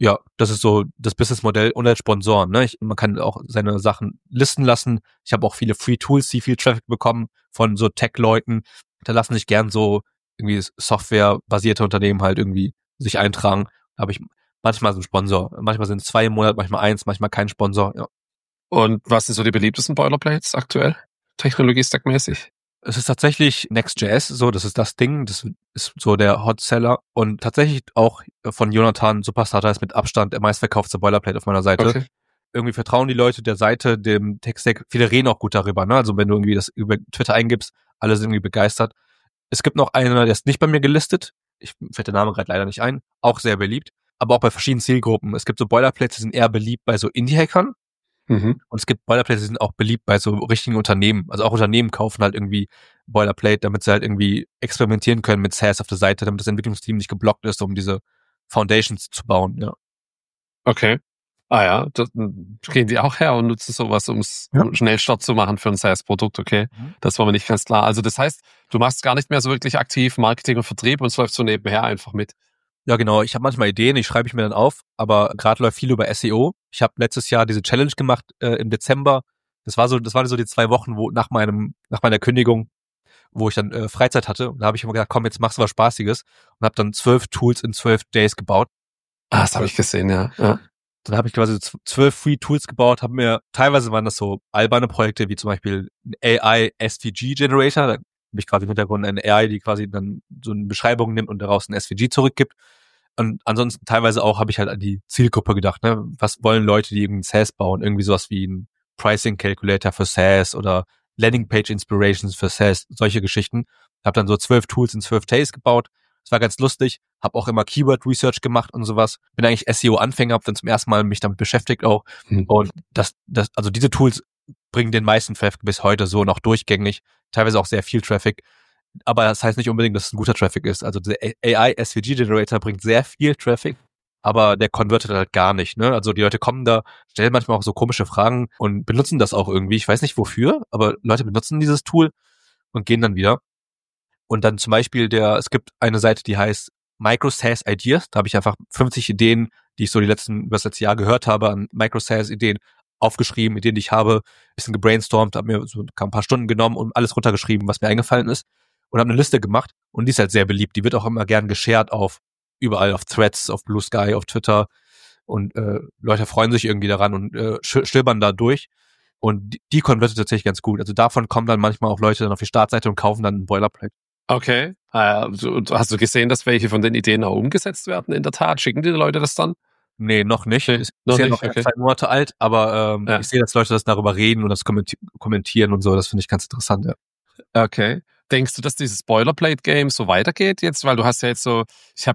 Speaker 2: Ja, das ist so das Businessmodell und als Sponsoren. Ne? Man kann auch seine Sachen listen lassen. Ich habe auch viele Free Tools, die viel Traffic bekommen von so Tech-Leuten. Da lassen sich gern so irgendwie softwarebasierte Unternehmen halt irgendwie sich eintragen. Da habe ich manchmal so einen Sponsor. Manchmal sind es 2 im Monat, manchmal 1, manchmal kein Sponsor. Ja.
Speaker 1: Und was sind so die beliebtesten Boilerplates aktuell? Technologie-Stack-mäßig?
Speaker 2: Es ist tatsächlich Next.js, so, das ist das Ding, das ist so der Hot-Seller und tatsächlich auch von Jonathan Superstarter ist mit Abstand der meistverkaufte Boilerplate auf meiner Seite.
Speaker 1: Okay.
Speaker 2: Irgendwie vertrauen die Leute der Seite, dem Tech-Stack, viele reden auch gut darüber, ne? Also wenn du irgendwie das über Twitter eingibst, alle sind irgendwie begeistert. Es gibt noch einen, der ist nicht bei mir gelistet, ich fällt der Name gerade leider nicht ein, auch sehr beliebt, aber auch bei verschiedenen Zielgruppen. Es gibt so Boilerplates, die sind eher beliebt bei so Indie-Hackern,
Speaker 1: Mhm.
Speaker 2: und es gibt Boilerplates, die sind auch beliebt bei so richtigen Unternehmen. Also auch Unternehmen kaufen halt irgendwie Boilerplate, damit sie halt irgendwie experimentieren können mit SaaS auf der Seite, damit das Entwicklungsteam nicht geblockt ist, um diese Foundations zu bauen, ja.
Speaker 1: Okay. Ah ja, gehen die auch her und nutzen sowas, um
Speaker 2: Ja.
Speaker 1: Schnellstart zu machen für ein SaaS-Produkt, okay.
Speaker 2: Mhm.
Speaker 1: Das war mir nicht ganz klar. Also das heißt, du machst gar nicht mehr so wirklich aktiv Marketing und Vertrieb und es läuft so nebenher einfach mit.
Speaker 2: Ja, genau. Ich habe manchmal Ideen, die schreibe ich mir dann auf, aber gerade läuft viel über SEO. Ich habe letztes Jahr diese Challenge gemacht im Dezember. Das waren so die 2 Wochen, wo nach meiner Kündigung, wo ich dann Freizeit hatte. Und da habe ich immer gedacht, komm, jetzt machst du was Spaßiges und habe dann 12 Tools in 12 Days gebaut.
Speaker 1: Ah, das habe ich gesehen, ja.
Speaker 2: Dann habe ich quasi 12 Free Tools gebaut, teilweise waren das so alberne Projekte, wie zum Beispiel ein AI SVG Generator. Da habe ich quasi im Hintergrund eine AI, die quasi dann so eine Beschreibung nimmt und daraus ein SVG zurückgibt. Und ansonsten teilweise auch habe ich halt an die Zielgruppe gedacht, ne? Was wollen Leute, die irgendwie SaaS bauen? Irgendwie sowas wie ein Pricing Calculator für SaaS oder Landing Page Inspirations für SaaS, solche Geschichten. Habe dann so 12 Tools in 12 Days gebaut. Das war ganz lustig. Habe auch immer Keyword Research gemacht und sowas. Bin eigentlich SEO-Anfänger, habe dann zum ersten Mal mich damit beschäftigt auch. Und also diese Tools bringen den meisten Traffic bis heute so noch durchgängig. Teilweise auch sehr viel Traffic. Aber das heißt nicht unbedingt, dass es ein guter Traffic ist. Also der AI SVG Generator bringt sehr viel Traffic, aber der konvertiert halt gar nicht, ne? Also die Leute kommen da, stellen manchmal auch so komische Fragen und benutzen das auch irgendwie. Ich weiß nicht wofür, aber Leute benutzen dieses Tool und gehen dann wieder. Und dann zum Beispiel es gibt eine Seite, die heißt Micro SaaS Ideas. Da habe ich einfach 50 Ideen, die ich so über das letzte Jahr gehört habe, an Micro SaaS Ideen aufgeschrieben, Ideen, die ich habe, bisschen gebrainstormt, habe mir so ein paar Stunden genommen und alles runtergeschrieben, was mir eingefallen ist und habe eine Liste gemacht und die ist halt sehr beliebt. Die wird auch immer gern geshared überall auf Threads, auf Blue Sky, auf Twitter und Leute freuen sich irgendwie daran und stöbern da durch und die konvertiert tatsächlich ganz gut. Also davon kommen dann manchmal auch Leute dann auf die Startseite und kaufen dann einen Boilerplate.
Speaker 1: Okay. Hast du gesehen, dass welche von den Ideen auch umgesetzt werden in der Tat? Schicken die Leute das dann?
Speaker 2: Nee, noch nicht.
Speaker 1: Nee,
Speaker 2: Ist
Speaker 1: noch
Speaker 2: ja
Speaker 1: nicht,
Speaker 2: noch erst
Speaker 1: okay.
Speaker 2: 2 Monate alt, aber
Speaker 1: Ja.
Speaker 2: ich sehe, dass Leute das darüber reden und das kommentieren und so. Das finde ich ganz interessant, ja.
Speaker 1: Okay. Denkst du, dass dieses Boilerplate-Game so weitergeht jetzt? Weil du hast ja jetzt so, habe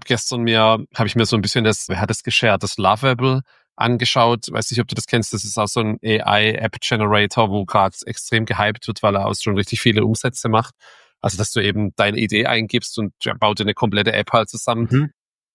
Speaker 1: ich mir so ein bisschen wer hat das geshared, das Lovable angeschaut. Weiß nicht, ob du das kennst. Das ist auch so ein AI-App-Generator, wo gerade extrem gehypt wird, weil er auch schon richtig viele Umsätze macht. Also, dass du eben deine Idee eingibst und baut dir eine komplette App halt zusammen.
Speaker 2: Mhm.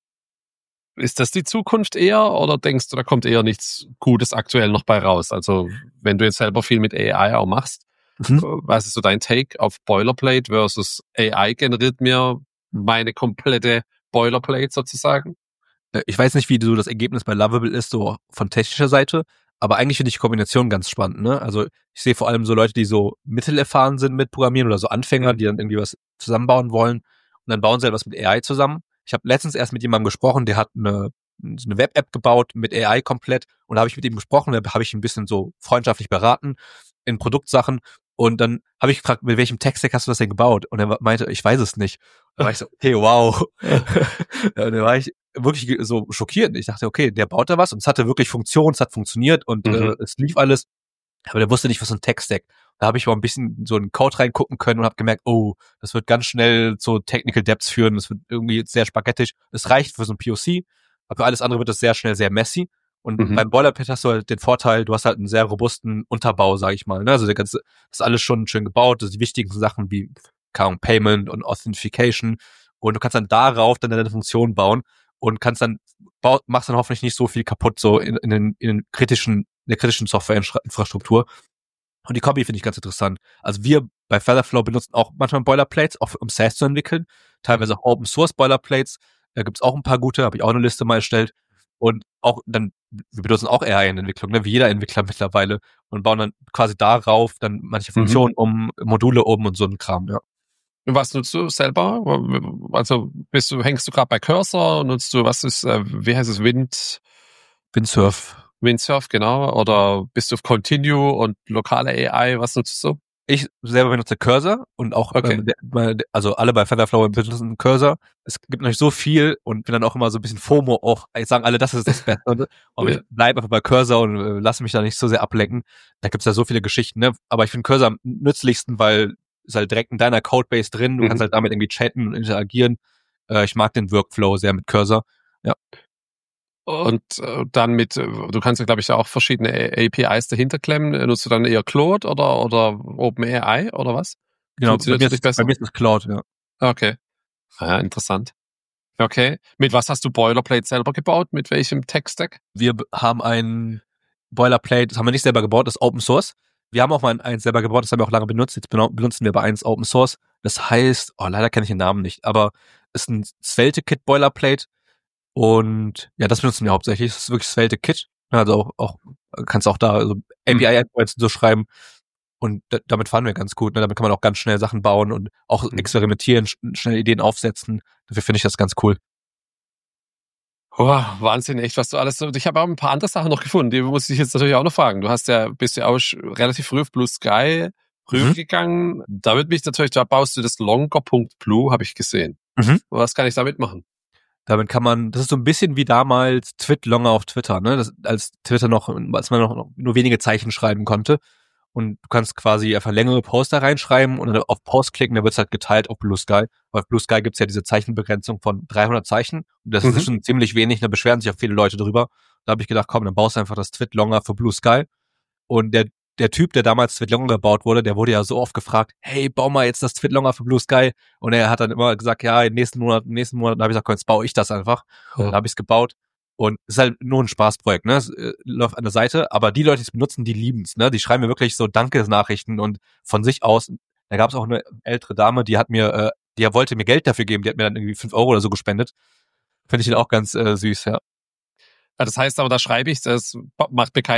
Speaker 1: Ist das die Zukunft eher oder denkst du, da kommt eher nichts Gutes aktuell noch bei raus? Also, wenn du jetzt selber viel mit AI auch machst, was ist so dein Take auf Boilerplate versus AI generiert mir meine komplette Boilerplate sozusagen?
Speaker 2: Ich weiß nicht, wie so das Ergebnis bei Lovable ist, so von technischer Seite, aber eigentlich finde ich die Kombination ganz spannend, ne? Also ich sehe vor allem so Leute, die so mittelerfahren sind mit Programmieren oder so Anfänger, die dann irgendwie was zusammenbauen wollen und dann bauen sie halt was mit AI zusammen. Ich habe letztens erst mit jemandem gesprochen, der hat so eine Web-App gebaut mit AI komplett und da habe ich mit ihm gesprochen, da habe ich ein bisschen so freundschaftlich beraten in Produktsachen und dann habe ich gefragt, mit welchem Tech-Stack hast du das denn gebaut? Und er meinte, ich weiß es nicht. Da war ich so, okay, wow. Ja, und da war ich wirklich so schockiert. Ich dachte, okay, der baut da was und es hatte wirklich Funktion, es hat funktioniert und es lief alles, aber der wusste nicht, was so ein Tech-Stack. Da habe ich mal ein bisschen so in Code reingucken können und habe gemerkt, oh, das wird ganz schnell zu Technical Depths führen, das wird irgendwie sehr spaghettisch. Es reicht für so ein POC, aber für alles andere wird es sehr schnell sehr messy. Und beim Boilerplate hast du halt den Vorteil, du hast halt einen sehr robusten Unterbau, sag ich mal. Ne? Also das ist alles schon schön gebaut, das sind die wichtigsten Sachen wie Payment und Authentication und du kannst dann darauf dann deine Funktion bauen und machst dann hoffentlich nicht so viel kaputt, so in der kritischen Softwareinfrastruktur. Und die Kombi finde ich ganz interessant. Also wir bei Featherflow benutzen auch manchmal Boilerplates, auch um SaaS zu entwickeln. Teilweise auch Open Source Boilerplates. Da gibt's auch ein paar gute, habe ich auch eine Liste mal erstellt. Und auch dann, wir benutzen auch AI in Entwicklung, ne, wie jeder Entwickler mittlerweile, und bauen dann quasi darauf dann manche Funktionen Module und so ein Kram, ja.
Speaker 1: Und was nutzt du selber? Also hängst du gerade bei Cursor? Nutzt du, wie heißt es, Windsurf, genau. Oder bist du auf Continue und lokale AI? Was nutzt du?
Speaker 2: Ich selber benutze Cursor und auch,
Speaker 1: Okay.
Speaker 2: also alle bei Featherflow benutzen Cursor. Es gibt noch nicht so viel und bin dann auch immer so ein bisschen FOMO auch. Ich sagen alle, das ist das Beste. Aber ich bleibe einfach bei Cursor und lasse mich da nicht so sehr ablenken. Da gibt's ja so viele Geschichten, ne? Aber ich finde Cursor am nützlichsten, weil ist halt direkt in deiner Codebase drin. Du kannst halt damit irgendwie chatten und interagieren. Ich mag den Workflow sehr mit Cursor. Ja.
Speaker 1: Und dann du kannst ja, glaube ich, auch verschiedene APIs dahinter klemmen. Nutzt du dann eher Claude oder OpenAI oder was?
Speaker 2: Genau, bei
Speaker 1: Funktioniert für dich besser?
Speaker 2: mir ist es Cloud, ja.
Speaker 1: Okay. Ja, interessant. Okay. Mit was hast du Boilerplate selber gebaut? Mit welchem Tech-Stack?
Speaker 2: Wir haben ein Boilerplate, das haben wir nicht selber gebaut, das ist Open Source. Wir haben auch mal eins selber gebaut, das haben wir auch lange benutzt. Jetzt benutzen wir aber eins Open Source. Das heißt, leider kenne ich den Namen nicht, aber ist ein Svelte-Kit Boilerplate. Und ja, das benutzen wir hauptsächlich. Das ist wirklich Svelte-Kit. Also auch kannst auch da so API-Endpoints so schreiben. Und damit fahren wir ganz gut. Ne? Damit kann man auch ganz schnell Sachen bauen und auch experimentieren, schnell Ideen aufsetzen. Dafür finde ich das ganz cool.
Speaker 1: Oh, Wahnsinn, echt, was du alles so. Ich habe auch ein paar andere Sachen noch gefunden, die muss ich jetzt natürlich auch noch fragen. Bist ja auch relativ früh auf Blue Sky rübergegangen. Da baust du das Longer.blue, habe ich gesehen. Was kann ich damit machen?
Speaker 2: Damit kann man, das ist so ein bisschen wie damals Twitlonger auf Twitter, ne? Als man noch nur wenige Zeichen schreiben konnte. Und du kannst quasi einfach längere Posts da reinschreiben und dann auf Post klicken, da wird's halt geteilt auf Blue Sky. Auf Blue Sky gibt's ja diese Zeichenbegrenzung von 300 Zeichen. Und das ist schon ziemlich wenig, da beschweren sich auch viele Leute drüber. Da habe ich gedacht, komm, dann baust du einfach das Twitlonger für Blue Sky. Und der Typ, der damals Twitlonger gebaut wurde, der wurde ja so oft gefragt, hey, bau mal jetzt das Twitlonger für Blue Sky. Und er hat dann immer gesagt, ja, im nächsten Monat, da habe ich gesagt, komm, jetzt baue ich das einfach. Ja. Und da habe ich es gebaut. Und es ist halt nur ein Spaßprojekt, ne? Es läuft an der Seite, aber die Leute, die es benutzen, die lieben's, ne? Die schreiben mir wirklich so Dankesnachrichten und von sich aus. Da gab es auch eine ältere Dame, die wollte mir Geld dafür geben, die hat mir dann irgendwie 5 Euro oder so gespendet. Finde ich den auch ganz süß, ja.
Speaker 1: Das heißt aber, da schreibe ich, das macht mir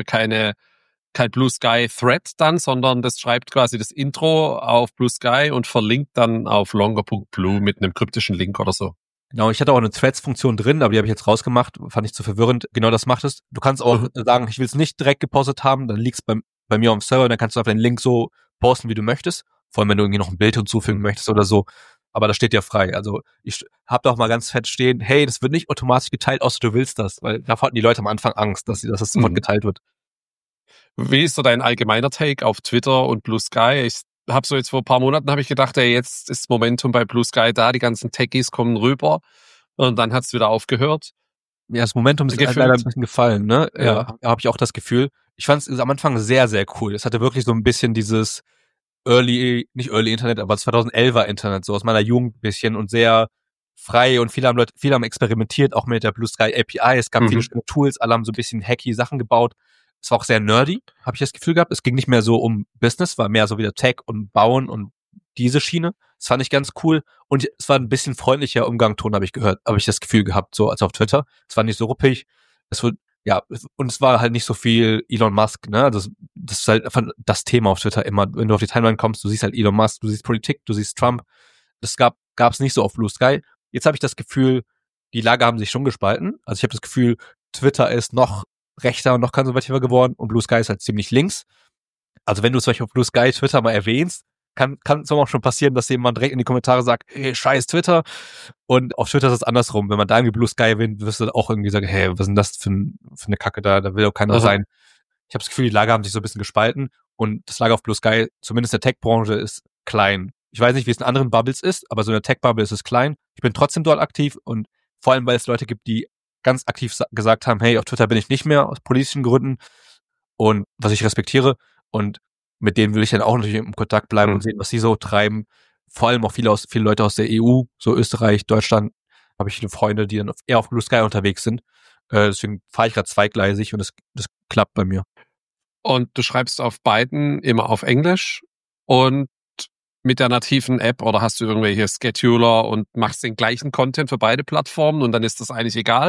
Speaker 1: kein Blue Sky Thread dann, sondern das schreibt quasi das Intro auf Blue Sky und verlinkt dann auf longer.blue mit einem kryptischen Link oder so.
Speaker 2: Genau, ich hatte auch eine Threads-Funktion drin, aber die habe ich jetzt rausgemacht, fand ich zu verwirrend. Genau das macht es. Du kannst auch sagen, ich will es nicht direkt gepostet haben, dann liegt's bei mir auf dem Server, dann kannst du einfach den Link so posten, wie du möchtest. Vor allem, wenn du irgendwie noch ein Bild hinzufügen möchtest oder so. Aber das steht ja frei. Also ich habe da auch mal ganz fett stehen, hey, das wird nicht automatisch geteilt, außer du willst das. Weil da hatten die Leute am Anfang Angst, dass das sofort geteilt wird.
Speaker 1: Wie ist so dein allgemeiner Take auf Twitter und Blue Sky? Ich habe so jetzt vor ein paar Monaten habe ich gedacht, ey, jetzt ist Momentum bei Blue Sky da, die ganzen Techies kommen rüber und dann hat's wieder aufgehört.
Speaker 2: Ja, das Momentum ist leider ein bisschen gefallen, ne? Ja, habe ich auch das Gefühl. Ich fand es am Anfang sehr, sehr cool. Es hatte wirklich so ein bisschen dieses nicht Early Internet, aber 2011er Internet, so aus meiner Jugend ein bisschen und sehr frei und viele haben experimentiert, auch mit der Blue Sky API. Es gab viele schöne Tools, alle haben so ein bisschen hacky Sachen gebaut. Es war auch sehr nerdy, habe ich das Gefühl gehabt. Es ging nicht mehr so um Business, war mehr so wieder Tech und Bauen und diese Schiene. Das fand ich ganz cool. Und es war ein bisschen freundlicher Umgangston, habe ich das Gefühl gehabt, so als auf Twitter. Es war nicht so ruppig. Und es war halt nicht so viel Elon Musk, ne? Das ist halt einfach das Thema auf Twitter immer. Wenn du auf die Timeline kommst, du siehst halt Elon Musk, du siehst Politik, du siehst Trump. Das gab's nicht so auf Blue Sky. Jetzt habe ich das Gefühl, die Lager haben sich schon gespalten. Also ich habe das Gefühl, Twitter ist noch rechter und noch konservativer geworden und Blue Sky ist halt ziemlich links. Also wenn du zum Beispiel auf Blue Sky Twitter mal erwähnst, kann es auch schon passieren, dass jemand direkt in die Kommentare sagt, hey, scheiß Twitter. Und auf Twitter ist es andersrum. Wenn man da irgendwie Blue Sky erwähnt, wirst du auch irgendwie sagen, hey, was ist denn das für eine Kacke da? Da will auch keiner sein. Ich habe das Gefühl, die Lager haben sich so ein bisschen gespalten und das Lager auf Blue Sky, zumindest der Tech-Branche, ist klein. Ich weiß nicht, wie es in anderen Bubbles ist, aber so in der Tech-Bubble ist es klein. Ich bin trotzdem dort aktiv und vor allem, weil es Leute gibt, die ganz aktiv gesagt haben, hey, auf Twitter bin ich nicht mehr aus politischen Gründen und was ich respektiere und mit denen will ich dann auch natürlich im Kontakt bleiben und sehen, was sie so treiben. Vor allem auch viele Leute aus der EU, so Österreich, Deutschland, habe ich viele Freunde, die dann eher auf Blue Sky unterwegs sind. Deswegen fahre ich gerade zweigleisig und das klappt bei mir.
Speaker 1: Und du schreibst auf beiden immer auf Englisch und mit der nativen App oder hast du irgendwelche Scheduler und machst den gleichen Content für beide Plattformen und dann ist das eigentlich egal?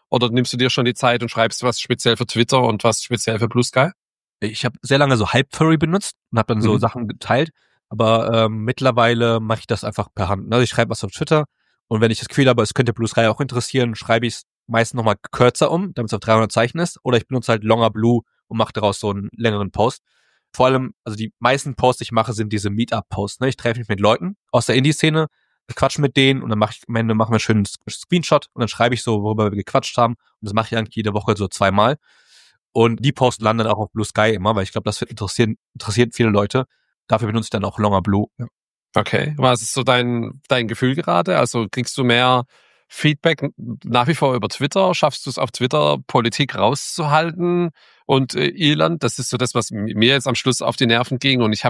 Speaker 1: Oder nimmst du dir schon die Zeit und schreibst was speziell für Twitter und was speziell für Blue Sky?
Speaker 2: Ich habe sehr lange so Hype-Furry benutzt und habe dann so
Speaker 1: Mhm.
Speaker 2: Sachen geteilt, aber mittlerweile mache ich das einfach per Hand. Also ich schreibe was auf Twitter und wenn ich das Gefühl habe, es könnte Blue Sky auch interessieren, schreibe ich es meistens nochmal kürzer damit es auf 300 Zeichen ist, oder ich benutze halt Longer Blue und mache daraus so einen längeren Post. Vor allem, also die meisten Posts, die ich mache, sind diese Meetup-Posts. Ne? Ich treffe mich mit Leuten aus der Indie-Szene, quatsch mit denen und dann am Ende machen wir einen schönen Screenshot und dann schreibe ich so, worüber wir gequatscht haben. Und das mache ich eigentlich jede Woche so 2-mal. Und die Posts landen auch auf Blue Sky immer, weil ich glaube, das wird interessiert viele Leute. Dafür benutze ich dann auch Longer Blue. Ja.
Speaker 1: Okay. Was ist so dein Gefühl gerade? Also kriegst du mehr Feedback nach wie vor über Twitter? Schaffst du es auf Twitter, Politik rauszuhalten? Und Elon, das ist so das, was mir jetzt am Schluss auf die Nerven ging. Und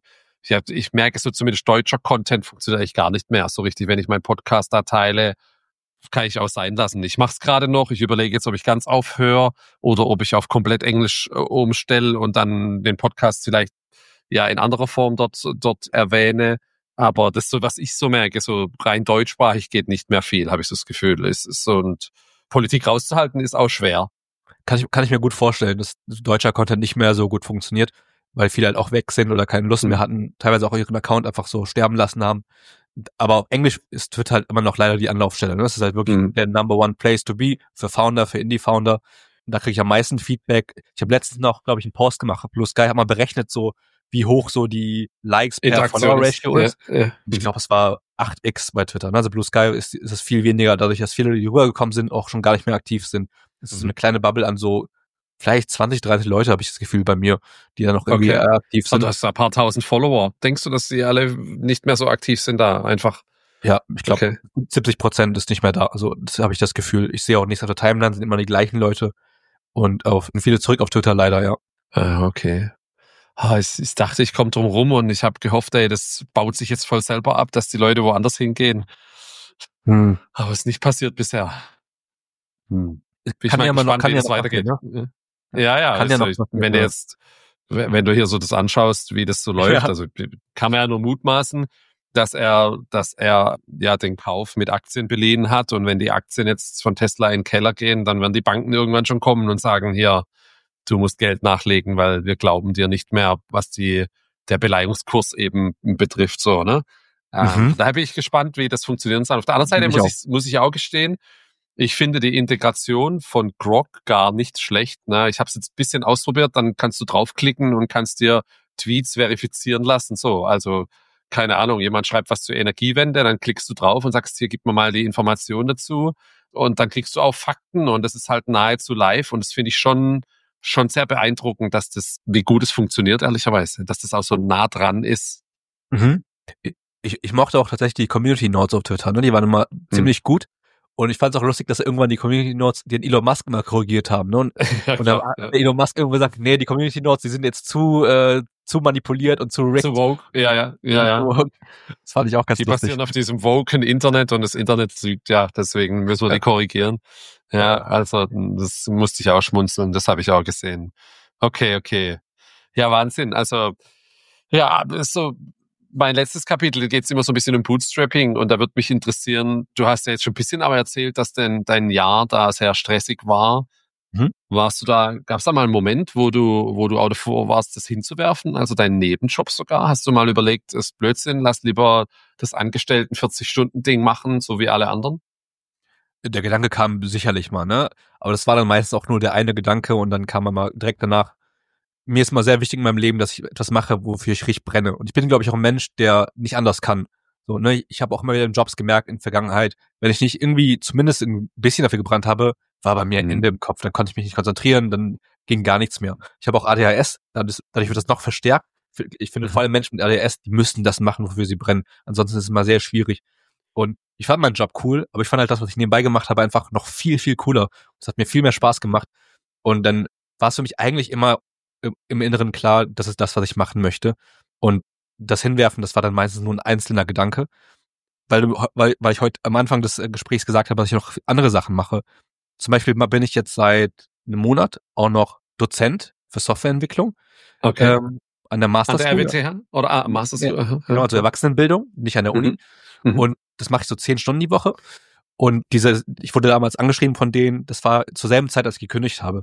Speaker 1: ich merke so, zumindest deutscher Content funktioniert eigentlich gar nicht mehr so richtig. Wenn ich meinen Podcast da teile, kann ich auch sein lassen. Ich mache es gerade noch. Ich überlege jetzt, ob ich ganz aufhöre oder ob ich auf komplett Englisch umstelle und dann den Podcast vielleicht ja in anderer Form dort erwähne. Aber das ist so, was ich so merke, so rein deutschsprachig geht nicht mehr viel, habe ich so das Gefühl. Es ist so, und Politik rauszuhalten ist auch schwer.
Speaker 2: Kann ich mir gut vorstellen, dass deutscher Content nicht mehr so gut funktioniert, weil viele halt auch weg sind oder keine Lust mehr hatten, teilweise auch ihren Account einfach so sterben lassen haben. Aber auf Englisch ist Twitter halt immer noch leider die Anlaufstelle. Ne? Das ist halt wirklich der Number One Place to be für Founder, für Indie-Founder. Und da kriege ich am meisten Feedback. Ich habe letztens noch, glaube ich, einen Post gemacht. Blue Sky hat mal berechnet, so wie hoch so die Likes per Follower-Ratio ist. Ja. Ich glaube, es war 8x bei Twitter. Also Blue Sky ist es viel weniger, dadurch, dass viele, die rübergekommen sind, auch schon gar nicht mehr aktiv sind. Es ist so eine kleine Bubble an so vielleicht 20, 30 Leute, habe ich das Gefühl bei mir, die da noch irgendwie aktiv sind.
Speaker 1: Und du hast da ein paar tausend Follower. Denkst du, dass die alle nicht mehr so aktiv sind da einfach?
Speaker 2: Ja, ich glaube, 70% ist nicht mehr da. Also das habe ich das Gefühl. Ich sehe auch nichts auf der Timeline, sind immer die gleichen Leute. Und viele zurück auf Twitter leider, ja.
Speaker 1: Okay. Ich dachte, ich komme drum rum und ich habe gehofft, das baut sich jetzt voll selber ab, dass die Leute woanders hingehen. Aber es ist nicht passiert bisher.
Speaker 2: Kann ja immer noch, wie
Speaker 1: es weitergeht. Ne? Ja,
Speaker 2: kann
Speaker 1: also,
Speaker 2: ja noch
Speaker 1: wenn du hier so das anschaust, wie das so läuft, also kann man ja nur mutmaßen, dass er ja den Kauf mit Aktien beliehen hat, und wenn die Aktien jetzt von Tesla in den Keller gehen, dann werden die Banken irgendwann schon kommen und sagen, hier, du musst Geld nachlegen, weil wir glauben dir nicht mehr, was der Beleihungskurs eben betrifft, so, ne? Daher bin ich gespannt, wie das funktionieren soll. Auf der anderen Seite muss ich auch gestehen, ich finde die Integration von Grok gar nicht schlecht. Ne? Ich habe es jetzt ein bisschen ausprobiert, dann kannst du draufklicken und kannst dir Tweets verifizieren lassen. So, also keine Ahnung, jemand schreibt was zur Energiewende, dann klickst du drauf und sagst, hier, gib mir mal die Information dazu. Und dann klickst du auf Fakten und das ist halt nahezu live. Und das finde ich schon sehr beeindruckend, wie gut es funktioniert, ehrlicherweise, dass das auch so nah dran ist.
Speaker 2: Ich mochte auch tatsächlich die Community Notes auf Twitter, ne? Die waren immer ziemlich gut. Und ich fand es auch lustig, dass irgendwann die Community Notes den Elon Musk mal korrigiert haben. Ne? Und dann hat Elon Musk irgendwo gesagt, nee, die Community Notes, die sind jetzt zu manipuliert und zu rigged.
Speaker 1: Zu woke, ja.
Speaker 2: Das fand ich auch ganz lustig.
Speaker 1: Die basieren auf diesem woken Internet und das Internet lügt, ja, deswegen müssen wir die korrigieren. Ja, also das musste ich auch schmunzeln, das habe ich auch gesehen. Okay. Ja, Wahnsinn. Also, ja, das ist so, mein letztes Kapitel geht es immer so ein bisschen um Bootstrapping, und da würde mich interessieren, du hast ja jetzt schon ein bisschen aber erzählt, dass dein Jahr da sehr stressig war. Gab es da mal einen Moment, wo du auch davor warst, das hinzuwerfen, also deinen Nebenjob sogar? Hast du mal überlegt, das ist Blödsinn, lass lieber das Angestellten 40-Stunden-Ding machen, so wie alle anderen?
Speaker 2: Der Gedanke kam sicherlich mal, ne? Aber das war dann meistens auch nur der eine Gedanke, und dann kam man mal direkt danach. Mir ist mal sehr wichtig in meinem Leben, dass ich etwas mache, wofür ich richtig brenne. Und ich bin, glaube ich, auch ein Mensch, der nicht anders kann. So, ne? Ich habe auch immer wieder in Jobs gemerkt in der Vergangenheit, wenn ich nicht irgendwie zumindest ein bisschen dafür gebrannt habe, war bei mir ein Ende im Kopf. Dann konnte ich mich nicht konzentrieren, dann ging gar nichts mehr. Ich habe auch ADHS, dadurch wird das noch verstärkt. Ich finde, vor allem Menschen mit ADHS, die müssten das machen, wofür sie brennen. Ansonsten ist es immer sehr schwierig. Und ich fand meinen Job cool, aber ich fand halt das, was ich nebenbei gemacht habe, einfach noch viel, viel cooler. Es hat mir viel mehr Spaß gemacht. Und dann war es für mich eigentlich immer im Inneren klar, das ist das, was ich machen möchte. Und das Hinwerfen, das war dann meistens nur ein einzelner Gedanke, weil ich heute am Anfang des Gesprächs gesagt habe, dass ich noch andere Sachen mache. Zum Beispiel bin ich jetzt seit einem Monat auch noch Dozent für Softwareentwicklung.
Speaker 1: Okay.
Speaker 2: An der Master School.
Speaker 1: An der RWTH? Oder Master School?
Speaker 2: Ja, genau, also Erwachsenenbildung, nicht an der Uni. Und das mache ich so 10 Stunden die Woche. Und ich wurde damals angeschrieben von denen, das war zur selben Zeit, als ich gekündigt habe.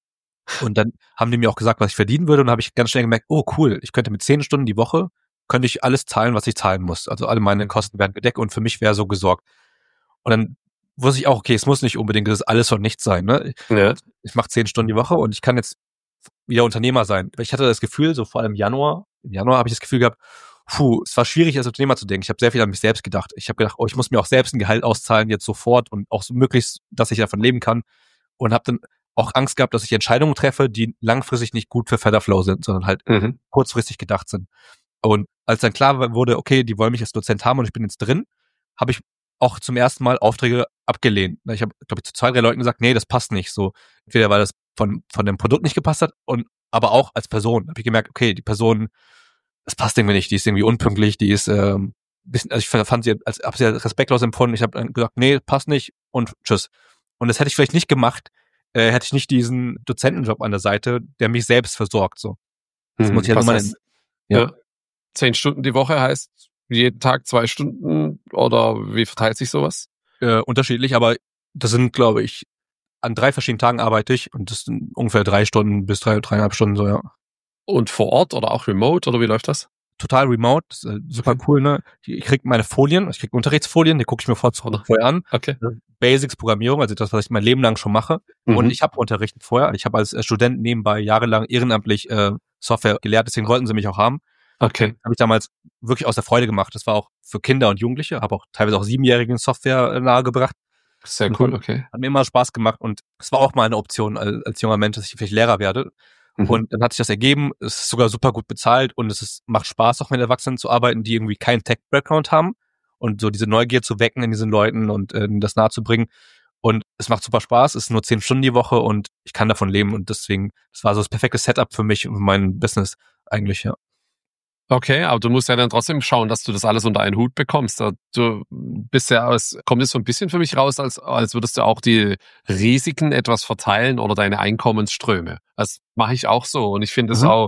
Speaker 2: Und dann haben die mir auch gesagt, was ich verdienen würde. Und dann habe ich ganz schnell gemerkt, oh cool, ich könnte mit 10 Stunden die Woche, könnte ich alles zahlen, was ich zahlen muss. Also alle meine Kosten werden gedeckt und für mich wäre so gesorgt. Und dann wusste ich auch, okay, es muss nicht unbedingt das alles und nichts sein. Ne?
Speaker 1: Ja.
Speaker 2: Ich mache 10 Stunden die Woche und ich kann jetzt wieder Unternehmer sein. Ich hatte das Gefühl, so vor allem im Januar habe ich das Gefühl gehabt, es war schwierig, als Unternehmer zu denken. Ich habe sehr viel an mich selbst gedacht. Ich habe gedacht, ich muss mir auch selbst ein Gehalt auszahlen, jetzt sofort und auch so möglichst, dass ich davon leben kann. Und habe dann auch Angst gehabt, dass ich Entscheidungen treffe, die langfristig nicht gut für Featherflow sind, sondern halt kurzfristig gedacht sind. Und als dann klar wurde, okay, die wollen mich als Dozent haben und ich bin jetzt drin, habe ich auch zum ersten Mal Aufträge abgelehnt. Ich habe, glaube ich, zu 2, 3 Leuten gesagt, nee, das passt nicht. So, entweder weil das von dem Produkt nicht gepasst hat aber auch als Person. Habe ich gemerkt, okay, die Person, das passt irgendwie nicht, die ist irgendwie unpünktlich, die ist bisschen, also ich fand sie, habe sie respektlos empfunden. Ich habe dann gesagt, nee, passt nicht und tschüss. Und das hätte ich vielleicht nicht gemacht, hätte ich nicht diesen Dozentenjob an der Seite, der mich selbst versorgt. So, das muss ich ja nochmal.
Speaker 1: Ja. 10 Stunden die Woche heißt jeden Tag 2 Stunden oder wie verteilt sich sowas?
Speaker 2: Unterschiedlich, aber das sind, glaube ich, an 3 verschiedenen Tagen arbeite ich und das sind ungefähr 3 Stunden bis 3,5 Stunden so, ja.
Speaker 1: Und vor Ort oder auch remote oder wie läuft das?
Speaker 2: Total remote, das ist super cool, ne? Ich krieg meine Folien, ich krieg Unterrichtsfolien, die gucke ich mir vorher an.
Speaker 1: Okay.
Speaker 2: Basics Programmierung, also das, was ich mein Leben lang schon mache. Und ich habe unterrichtet vorher. Ich habe als Student nebenbei jahrelang ehrenamtlich Software gelehrt, deswegen wollten sie mich auch haben.
Speaker 1: Okay.
Speaker 2: Habe ich damals wirklich aus der Freude gemacht. Das war auch für Kinder und Jugendliche, habe auch teilweise auch 7-jährigen Software nahegebracht.
Speaker 1: Sehr cool, okay.
Speaker 2: Hat mir immer Spaß gemacht und es war auch mal eine Option als junger Mensch, dass ich vielleicht Lehrer werde. Und dann hat sich das ergeben, es ist sogar super gut bezahlt und macht Spaß, auch mit Erwachsenen zu arbeiten, die irgendwie keinen Tech-Background haben und so diese Neugier zu wecken in diesen Leuten und das nahezubringen. Und es macht super Spaß, es ist nur 10 Stunden die Woche und ich kann davon leben und deswegen, das war so das perfekte Setup für mich und mein Business eigentlich, ja.
Speaker 1: Okay, aber du musst ja dann trotzdem schauen, dass du das alles unter einen Hut bekommst. Du bist ja kommt es so ein bisschen für mich raus, als würdest du auch die Risiken etwas verteilen oder deine Einkommensströme. Das mache ich auch so und ich finde es auch,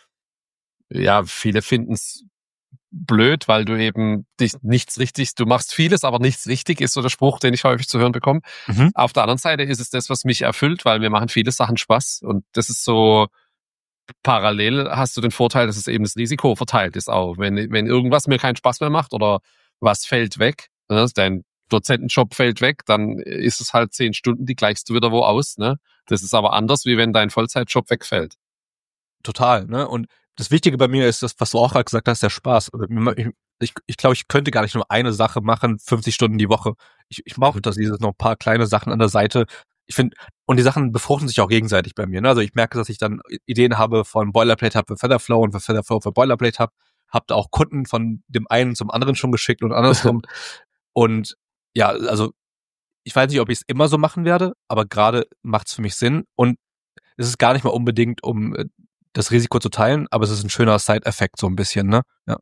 Speaker 1: ja, viele finden es blöd, weil du eben du machst vieles, aber nichts richtig, ist so der Spruch, den ich häufig zu hören bekomme. Auf der anderen Seite ist es das, was mich erfüllt, weil mir machen viele Sachen Spaß und das ist so, parallel hast du den Vorteil, dass es eben das Risiko verteilt ist auch. Wenn irgendwas mir keinen Spaß mehr macht oder was fällt weg, ne, dein Dozentenjob fällt weg, dann ist es halt 10 Stunden, die gleichst du wieder wo aus. Ne? Das ist aber anders, wie wenn dein Vollzeitjob wegfällt.
Speaker 2: Total, ne? Und das Wichtige bei mir ist das, was du auch gerade gesagt hast, der Spaß. Ich glaube, ich könnte gar nicht nur eine Sache machen, 50 Stunden die Woche. Ich brauche noch ein paar kleine Sachen an der Seite. Ich finde, und die Sachen befruchten sich auch gegenseitig bei mir. Ne? Also ich merke, dass ich dann Ideen habe von Boilerplate Hub für Featherflow und für Featherflow für Boilerplate Hub. Hab da auch Kunden von dem einen zum anderen schon geschickt und andersrum. Und ja, also ich weiß nicht, ob ich es immer so machen werde, aber gerade macht es für mich Sinn. Und es ist gar nicht mal unbedingt, um das Risiko zu teilen, aber es ist ein schöner Side-Effekt so ein bisschen, ne? Ja.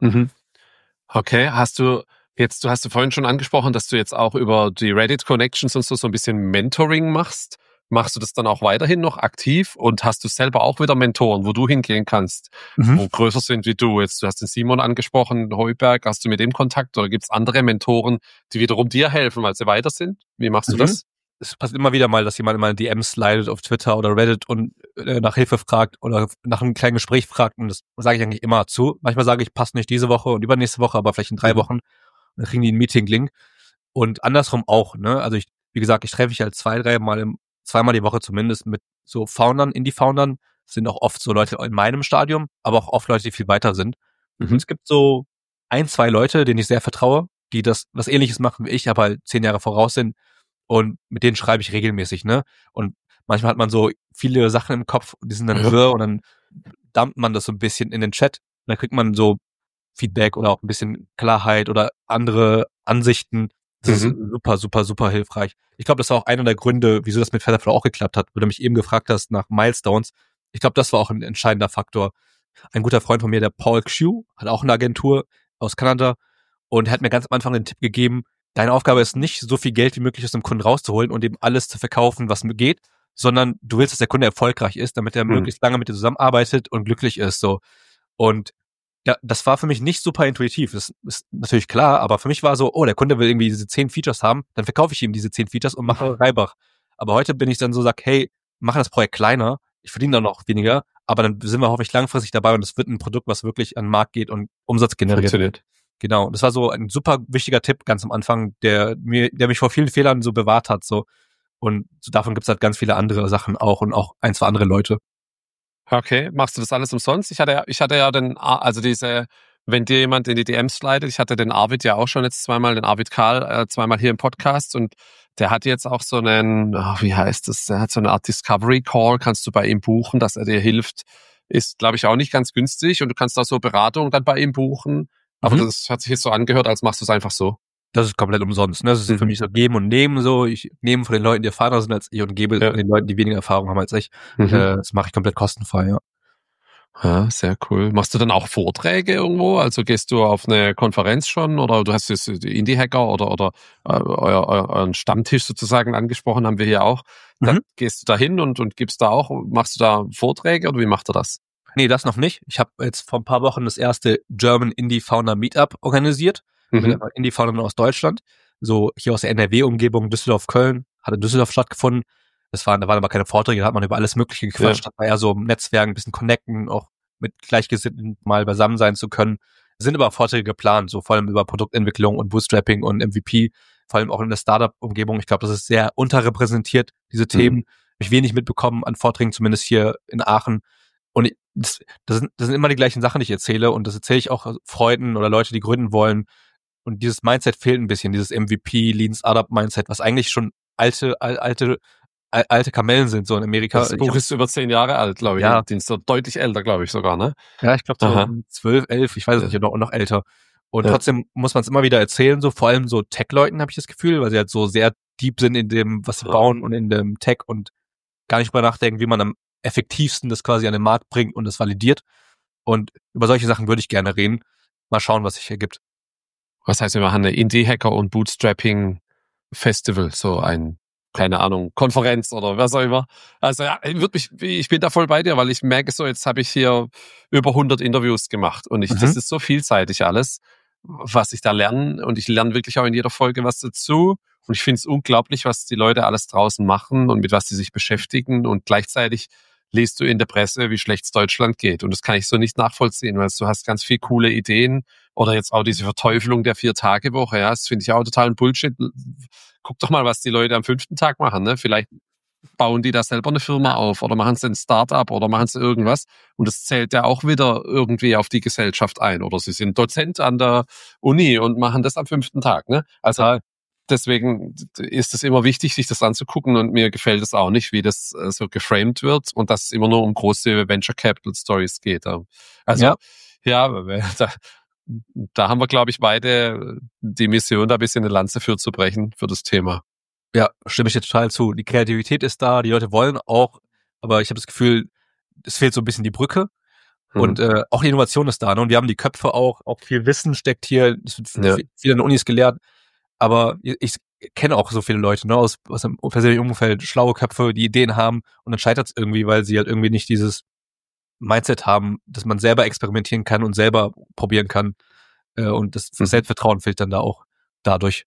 Speaker 1: Okay, du hast vorhin schon angesprochen, dass du jetzt auch über die Reddit-Connections und so ein bisschen Mentoring machst. Machst du das dann auch weiterhin noch aktiv und hast du selber auch wieder Mentoren, wo du hingehen kannst, wo größer sind wie du? Jetzt, du hast den Simon angesprochen, Heuberg, hast du mit dem Kontakt oder gibt es andere Mentoren, die wiederum dir helfen, weil sie weiter sind? Wie machst du das?
Speaker 2: Es passiert immer wieder mal, dass jemand in meine DMs slidet auf Twitter oder Reddit und nach Hilfe fragt oder nach einem kleinen Gespräch fragt und das sage ich eigentlich immer zu. Manchmal sage ich, passt nicht diese Woche und übernächste Woche, aber vielleicht in 3 Wochen. Und dann kriegen die einen Meeting-Link. Und andersrum auch, ne? Also wie gesagt, ich treffe mich halt 2-3 Mal die Woche zumindest mit so Foundern, Indie-Foundern. Das sind auch oft so Leute in meinem Stadium, aber auch oft Leute, die viel weiter sind. Und es gibt so 1-2 Leute, denen ich sehr vertraue, die das was Ähnliches machen wie ich, aber halt 10 Jahre voraus sind. Und mit denen schreibe ich regelmäßig, ne? Und manchmal hat man so viele Sachen im Kopf, die sind dann wirr und dann dumpt man das so ein bisschen in den Chat. Und dann kriegt man so Feedback oder auch ein bisschen Klarheit oder andere Ansichten. Das ist super, super, super hilfreich. Ich glaube, das war auch einer der Gründe, wieso das mit Featherflow auch geklappt hat, weil du mich eben gefragt hast nach Milestones. Ich glaube, das war auch ein entscheidender Faktor. Ein guter Freund von mir, der Paul Xu, hat auch eine Agentur aus Kanada und er hat mir ganz am Anfang den Tipp gegeben, deine Aufgabe ist nicht, so viel Geld wie möglich aus dem Kunden rauszuholen und ihm alles zu verkaufen, was geht, sondern du willst, dass der Kunde erfolgreich ist, damit er möglichst lange mit dir zusammenarbeitet und glücklich ist, so. Und Ja, das war für mich nicht super intuitiv. Das ist natürlich klar, aber für mich war so, der Kunde will irgendwie diese 10 Features haben, dann verkaufe ich ihm diese 10 Features und mache Reibach. Aber heute bin ich dann so, sag, hey, mache das Projekt kleiner, ich verdiene dann noch weniger, aber dann sind wir hoffentlich langfristig dabei und es wird ein Produkt, was wirklich an den Markt geht und Umsatz generiert.
Speaker 1: Funktioniert.
Speaker 2: Genau. Das war so ein super wichtiger Tipp ganz am Anfang, der mich vor vielen Fehlern so bewahrt hat, so. Und so davon gibt's halt ganz viele andere Sachen auch und auch ein, zwei andere Leute.
Speaker 1: Okay, machst du das alles umsonst? Ich hatte ja wenn dir jemand in die DMs slidet, ich hatte den Arvid ja auch schon jetzt zweimal, den Arvid Karl, zweimal hier im Podcast und der hat jetzt auch so einen, wie heißt das, der hat so eine Art Discovery Call, kannst du bei ihm buchen, dass er dir hilft, ist, glaube ich, auch nicht ganz günstig und du kannst auch so Beratung dann bei ihm buchen, aber das hat sich jetzt so angehört, als machst du es einfach so.
Speaker 2: Das ist komplett umsonst. Ne? Das ist für mich so Geben und Nehmen so. Ich nehme von den Leuten, die erfahrener sind als ich und gebe den Leuten, die weniger Erfahrung haben als ich. Das mache ich komplett kostenfrei, ja.
Speaker 1: Ja, sehr cool. Machst du dann auch Vorträge irgendwo? Also gehst du auf eine Konferenz schon oder du hast jetzt die Indie-Hacker oder euren Stammtisch sozusagen angesprochen, haben wir hier auch. Dann gehst du da hin und gibst da auch, machst du da Vorträge oder wie macht er das?
Speaker 2: Nee, das noch nicht. Ich habe jetzt vor ein paar Wochen das erste German Indie Founder Meetup organisiert. Mit Indie Foundern aus Deutschland. So hier aus der NRW-Umgebung, Düsseldorf, Köln, hat in Düsseldorf stattgefunden. Da waren aber keine Vorträge, da hat man über alles Mögliche gequatscht, hat man eher so im Netzwerk ein bisschen connecten, auch mit Gleichgesinnten mal beisammen sein zu können. Es sind aber Vorträge geplant, so vor allem über Produktentwicklung und Bootstrapping und MVP, vor allem auch in der Startup-Umgebung. Ich glaube, das ist sehr unterrepräsentiert, diese Themen. Habe ich wenig mitbekommen an Vorträgen, zumindest hier in Aachen. Und das sind immer die gleichen Sachen, die ich erzähle. Und das erzähle ich auch Freunden oder Leute, die gründen wollen. Und dieses Mindset fehlt ein bisschen, dieses MVP, Lean Startup Mindset, was eigentlich schon alte Kamellen sind, so in Amerika.
Speaker 1: Das Buch ist über 10 Jahre alt, glaube ich.
Speaker 2: Ja.
Speaker 1: Die ist so deutlich älter, glaube ich sogar, ne?
Speaker 2: Ja, ich glaube 2012, 11, ich weiß es nicht, noch älter. Und trotzdem muss man es immer wieder erzählen, so vor allem so Tech-Leuten habe ich das Gefühl, weil sie halt so sehr deep sind in dem, was sie bauen und in dem Tech und gar nicht drüber nachdenken, wie man am effektivsten das quasi an den Markt bringt und das validiert. Und über solche Sachen würde ich gerne reden. Mal schauen, was sich ergibt.
Speaker 1: Was heißt, wir machen eine Indie-Hacker und Bootstrapping-Festival, so ein, keine Ahnung, Konferenz oder was auch immer. Also ja, ich bin da voll bei dir, weil ich merke so, jetzt habe ich hier über 100 Interviews gemacht und das ist so vielseitig alles, was ich da lerne und ich lerne wirklich auch in jeder Folge was dazu und ich finde es unglaublich, was die Leute alles draußen machen und mit was sie sich beschäftigen und gleichzeitig liest du in der Presse, wie schlecht es Deutschland geht und das kann ich so nicht nachvollziehen, weil du hast ganz viel coole Ideen oder jetzt auch diese Verteufelung der 4-Tage-Woche, ja, das finde ich auch total ein Bullshit. Guck doch mal, was die Leute am 5. Tag machen, ne? Vielleicht bauen die da selber eine Firma auf oder machen sie ein Start-up oder machen sie irgendwas und das zählt ja auch wieder irgendwie auf die Gesellschaft ein oder sie sind Dozent an der Uni und machen das am 5. Tag, ne? Also deswegen ist es immer wichtig, sich das anzugucken und mir gefällt es auch nicht, wie das so geframed wird und dass es immer nur um große Venture Capital Stories geht. Also da haben wir, glaube ich, beide die Mission, da ein bisschen eine Lanze für zu brechen, für das Thema.
Speaker 2: Ja, stimme ich dir total zu. Die Kreativität ist da, die Leute wollen auch, aber ich habe das Gefühl, es fehlt so ein bisschen die Brücke. Und auch die Innovation ist da. Ne? Und wir haben die Köpfe auch viel Wissen steckt hier, es wird viel an den Unis gelehrt. Aber ich kenne auch so viele Leute, ne, aus dem persönlichen Umfeld, schlaue Köpfe, die Ideen haben und dann scheitert es irgendwie, weil sie halt irgendwie nicht dieses Mindset haben, dass man selber experimentieren kann und selber probieren kann. Und das Selbstvertrauen fehlt dann da auch dadurch.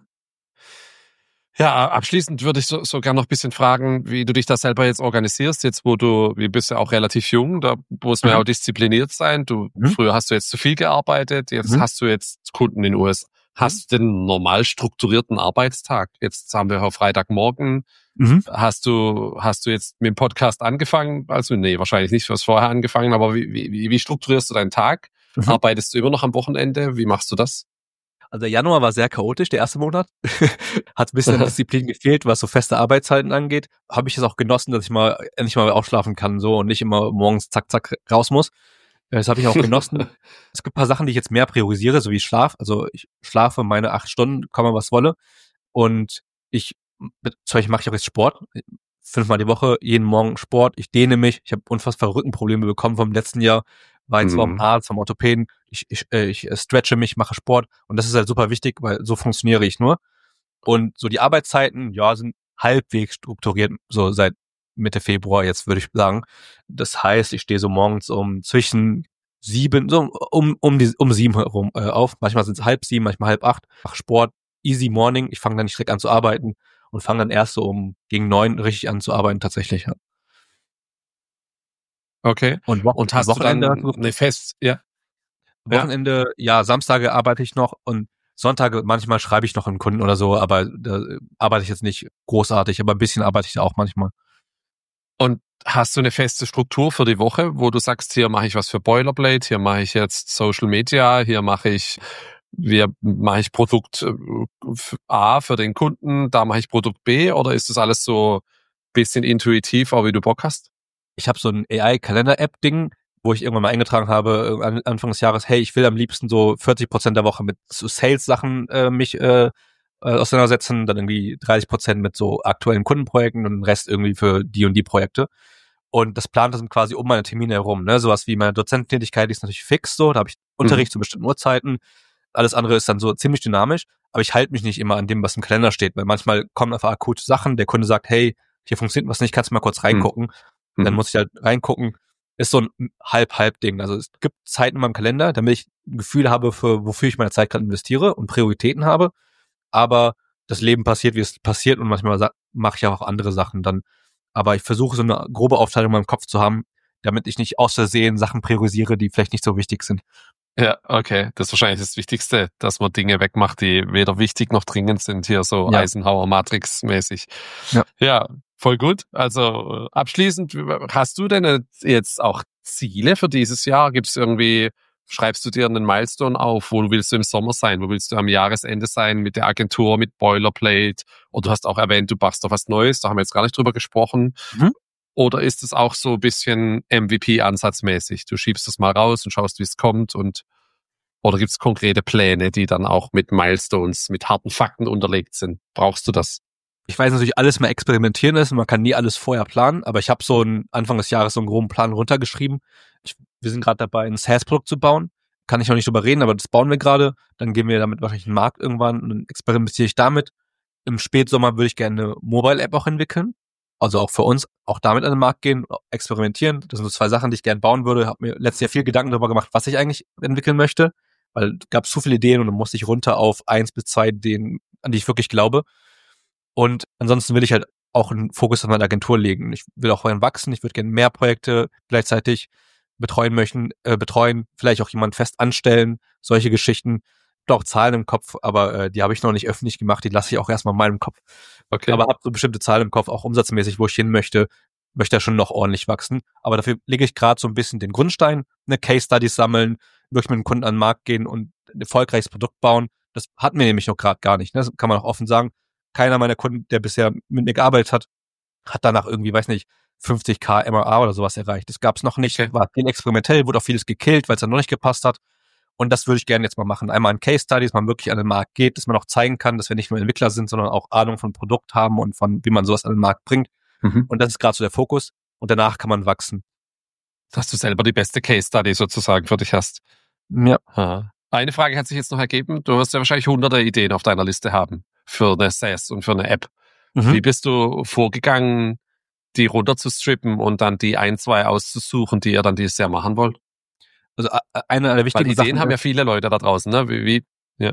Speaker 1: Ja, abschließend würde ich so gerne noch ein bisschen fragen, wie du dich da selber jetzt organisierst, jetzt wie bist ja auch relativ jung, da muss man ja auch diszipliniert sein. Früher hast du jetzt zu viel gearbeitet, jetzt hast du jetzt Kunden in den USA. Hast du den normal strukturierten Arbeitstag? Jetzt haben wir Freitagmorgen. Hast du jetzt mit dem Podcast angefangen? Also nee, wahrscheinlich nicht, du hast vorher angefangen, aber wie strukturierst du deinen Tag? Arbeitest du immer noch am Wochenende? Wie machst du das?
Speaker 2: Also der Januar war sehr chaotisch, der erste Monat. Hat ein bisschen an Disziplin gefehlt, was so feste Arbeitszeiten angeht. Habe ich es auch genossen, dass ich endlich mal ausschlafen kann so und nicht immer morgens zack, zack raus muss. Das habe ich auch genossen. Es gibt ein paar Sachen, die ich jetzt mehr priorisiere, so wie Schlaf. Also ich schlafe meine 8 Stunden, komme was wolle. Und zum Beispiel mache ich auch jetzt Sport. 5-mal die Woche, jeden Morgen Sport. Ich dehne mich. Ich habe unfassbare Rückenprobleme bekommen vom letzten Jahr. War jetzt vom Arzt, vom Orthopäden. Ich stretche mich, mache Sport. Und das ist halt super wichtig, weil so funktioniere ich nur. Und so die Arbeitszeiten, ja, sind halbwegs strukturiert, so seit Mitte Februar jetzt, würde ich sagen. Das heißt, ich stehe so morgens zwischen 7, so um 7 herum auf. Manchmal sind es 6:30, manchmal 7:30. Mach Sport, easy morning. Ich fange dann nicht direkt an zu arbeiten und fange dann erst so gegen 9 richtig an zu arbeiten tatsächlich. Ja.
Speaker 1: Okay. Und hast
Speaker 2: Wochenende,
Speaker 1: du dann
Speaker 2: Wochenende, ja, Samstage arbeite ich noch und Sonntage manchmal schreibe ich noch einen Kunden oder so, aber da arbeite ich jetzt nicht großartig, aber ein bisschen arbeite ich da auch manchmal.
Speaker 1: Und hast du eine feste Struktur für die Woche, wo du sagst, hier mache ich was für Boilerplate, hier mache ich jetzt Social Media, hier mache ich Produkt A für den Kunden, da mache ich Produkt B, oder ist das alles so ein bisschen intuitiv, auch wie du Bock hast?
Speaker 2: Ich habe so ein AI-Kalender-App-Ding, wo ich irgendwann mal eingetragen habe, Anfang des Jahres, hey, ich will am liebsten so 40% der Woche mit so Sales-Sachen mich auseinandersetzen, dann irgendwie 30% mit so aktuellen Kundenprojekten und den Rest irgendwie für die und die Projekte. Und das plant dann quasi um meine Termine herum, ne? Sowas wie meine Dozententätigkeit, die ist natürlich fix so, da habe ich Unterricht zu bestimmten Uhrzeiten. Alles andere ist dann so ziemlich dynamisch, aber ich halte mich nicht immer an dem, was im Kalender steht, weil manchmal kommen einfach akute Sachen, der Kunde sagt, hey, hier funktioniert was nicht, kannst du mal kurz reingucken. Dann muss ich halt reingucken. Ist so ein Halb-Halb-Ding. Also es gibt Zeiten in meinem Kalender, damit ich ein Gefühl habe, wofür ich meine Zeit gerade investiere und Prioritäten habe. Aber das Leben passiert, wie es passiert, und manchmal mache ich auch andere Sachen dann. Aber ich versuche so eine grobe Aufteilung in meinem Kopf zu haben, damit ich nicht aus Versehen Sachen priorisiere, die vielleicht nicht so wichtig sind.
Speaker 1: Ja, okay. Das ist wahrscheinlich das Wichtigste, dass man Dinge wegmacht, die weder wichtig noch dringend sind, hier so Eisenhower Matrix mäßig. Ja, voll gut. Also abschließend, hast du denn jetzt auch Ziele für dieses Jahr? Schreibst du dir einen Milestone auf, wo willst du im Sommer sein? Wo willst du am Jahresende sein mit der Agentur, mit Boilerplate? Oder du hast auch erwähnt, du machst doch was Neues, da haben wir jetzt gar nicht drüber gesprochen. Oder ist es auch so ein bisschen MVP-ansatzmäßig? Du schiebst das mal raus und schaust, wie es kommt, oder gibt es konkrete Pläne, die dann auch mit Milestones, mit harten Fakten unterlegt sind? Brauchst du das?
Speaker 2: Ich weiß natürlich, alles mal experimentieren ist, man kann nie alles vorher planen, aber ich habe so Anfang des Jahres so einen groben Plan runtergeschrieben. Wir sind gerade dabei, ein SaaS-Produkt zu bauen. Kann ich noch nicht drüber reden, aber das bauen wir gerade. Dann gehen wir damit wahrscheinlich in den Markt irgendwann und dann experimentiere ich damit. Im Spätsommer würde ich gerne eine Mobile-App auch entwickeln. Also auch für uns, auch damit an den Markt gehen, experimentieren. Das sind so 2 Sachen, die ich gerne bauen würde. Habe mir letztes Jahr viel Gedanken darüber gemacht, was ich eigentlich entwickeln möchte, weil es gab zu viele Ideen und dann musste ich runter auf 1 bis 2 Ideen, an die ich wirklich glaube. Und ansonsten will ich halt auch einen Fokus auf meine Agentur legen. Ich will auch wachsen. Ich würde gerne mehr Projekte gleichzeitig betreuen, vielleicht auch jemanden fest anstellen, solche Geschichten. Ich habe auch Zahlen im Kopf, aber die habe ich noch nicht öffentlich gemacht. Die lasse ich auch erstmal in meinem Kopf.
Speaker 1: Okay.
Speaker 2: Aber habe so bestimmte Zahlen im Kopf, auch umsatzmäßig, wo ich hin möchte ja schon noch ordentlich wachsen. Aber dafür lege ich gerade so ein bisschen den Grundstein, eine Case Studies sammeln, wirklich mit dem Kunden an den Markt gehen und ein erfolgreiches Produkt bauen. Das hatten wir nämlich noch gerade gar nicht. Ne? Das kann man auch offen sagen. Keiner meiner Kunden, der bisher mit mir gearbeitet hat, hat danach irgendwie, 50k MRR oder sowas erreicht. Das gab's noch nicht.
Speaker 1: Okay.
Speaker 2: War viel experimentell, wurde auch vieles gekillt, weil es dann noch nicht gepasst hat. Und das würde ich gerne jetzt mal machen. Einmal ein Case Study, dass man wirklich an den Markt geht, dass man auch zeigen kann, dass wir nicht nur Entwickler sind, sondern auch Ahnung von Produkt haben und von, wie man sowas an den Markt bringt. Und das ist gerade so der Fokus. Und danach kann man wachsen.
Speaker 1: Dass du selber die beste Case Study sozusagen für dich hast.
Speaker 2: Ja.
Speaker 1: Eine Frage hat sich jetzt noch ergeben. Du wirst ja wahrscheinlich hunderte Ideen auf deiner Liste haben für eine SaaS und für eine App. Wie bist du vorgegangen, die runterzustrippen und dann die 1, 2 auszusuchen, die ihr dann dieses Jahr machen wollt?
Speaker 2: Also eine der wichtigen
Speaker 1: Ideen haben ja viele Leute da draußen, ne?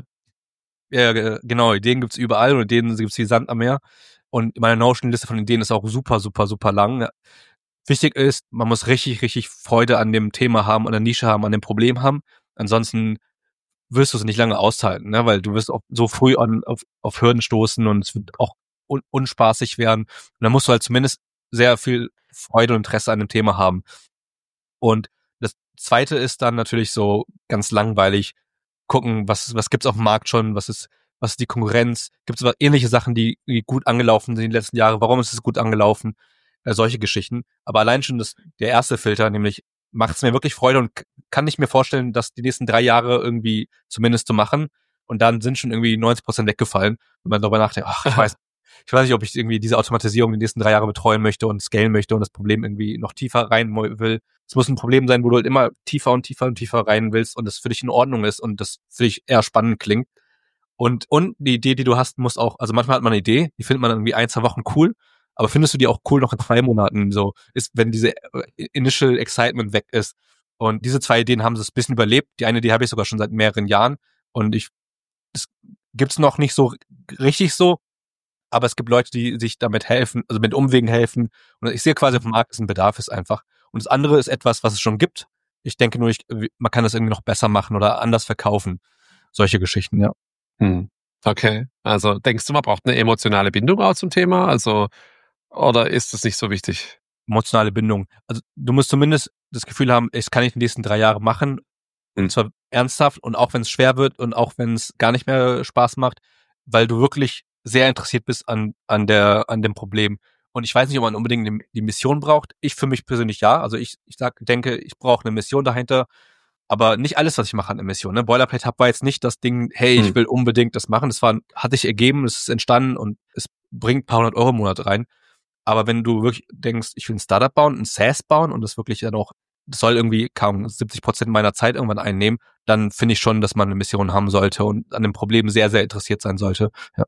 Speaker 2: Ja, genau. Ideen gibt's überall und Ideen gibt's wie Sand am Meer. Und meine Notion-Liste von Ideen ist auch super, super, super lang. Ja. Wichtig ist, man muss richtig, richtig Freude an dem Thema haben, an der Nische haben, an dem Problem haben. Ansonsten wirst du es nicht lange aushalten, ne? Weil du wirst auch so früh auf Hürden stoßen und es wird auch unspaßig werden. Und dann musst du halt zumindest sehr viel Freude und Interesse an dem Thema haben. Und das Zweite ist dann natürlich so ganz langweilig gucken, was gibt's auf dem Markt schon, was ist die Konkurrenz, gibt es ähnliche Sachen, die gut angelaufen sind in den letzten Jahren, warum ist es gut angelaufen, solche Geschichten. Aber allein schon der erste Filter, nämlich macht es mir wirklich Freude und kann ich mir vorstellen, das die nächsten 3 Jahre irgendwie zumindest zu machen. Und dann sind schon irgendwie 90% weggefallen, wenn man darüber nachdenkt, ich weiß nicht, ob ich irgendwie diese Automatisierung die nächsten 3 Jahre betreuen möchte und scalen möchte und das Problem irgendwie noch tiefer rein will. Es muss ein Problem sein, wo du halt immer tiefer und tiefer und tiefer rein willst und das für dich in Ordnung ist und das für dich eher spannend klingt. Und die Idee, die du hast, muss auch, also manchmal hat man eine Idee, die findet man irgendwie 1, 2 Wochen cool, aber findest du die auch cool noch in 3 Monaten, so ist, wenn diese Initial Excitement weg ist. Und diese 2 Ideen haben es ein bisschen überlebt. Die eine, die habe ich sogar schon seit mehreren Jahren. Und es gibt's noch nicht so richtig so, aber es gibt Leute, die sich damit helfen, also mit Umwegen helfen. Und ich sehe quasi auf dem Markt, dass ein Bedarf ist einfach. Und das andere ist etwas, was es schon gibt. Ich denke nur, man kann das irgendwie noch besser machen oder anders verkaufen. Solche Geschichten, ja.
Speaker 1: Okay. Also denkst du, man braucht eine emotionale Bindung auch zum Thema? Also, oder ist das nicht so wichtig?
Speaker 2: Emotionale Bindung. Also du musst zumindest das Gefühl haben, das kann ich die nächsten 3 Jahre machen. Und zwar ernsthaft und auch wenn es schwer wird und auch wenn es gar nicht mehr Spaß macht, weil du wirklich sehr interessiert bist an dem Problem. Und ich weiß nicht, ob man unbedingt die Mission braucht. Ich für mich persönlich ja. Also ich denke, ich brauche eine Mission dahinter. Aber nicht alles, was ich mache, hat eine Mission. Ne? Boilerplate Hub war jetzt nicht das Ding, hey, ich will unbedingt das machen. Hat sich ergeben, es ist entstanden und es bringt ein paar $100 im Monat rein. Aber wenn du wirklich denkst, ich will ein Startup bauen, ein SaaS bauen und das wirklich dann auch, das soll irgendwie kaum 70% meiner Zeit irgendwann einnehmen, dann finde ich schon, dass man eine Mission haben sollte und an dem Problem sehr, sehr interessiert sein sollte. Ja.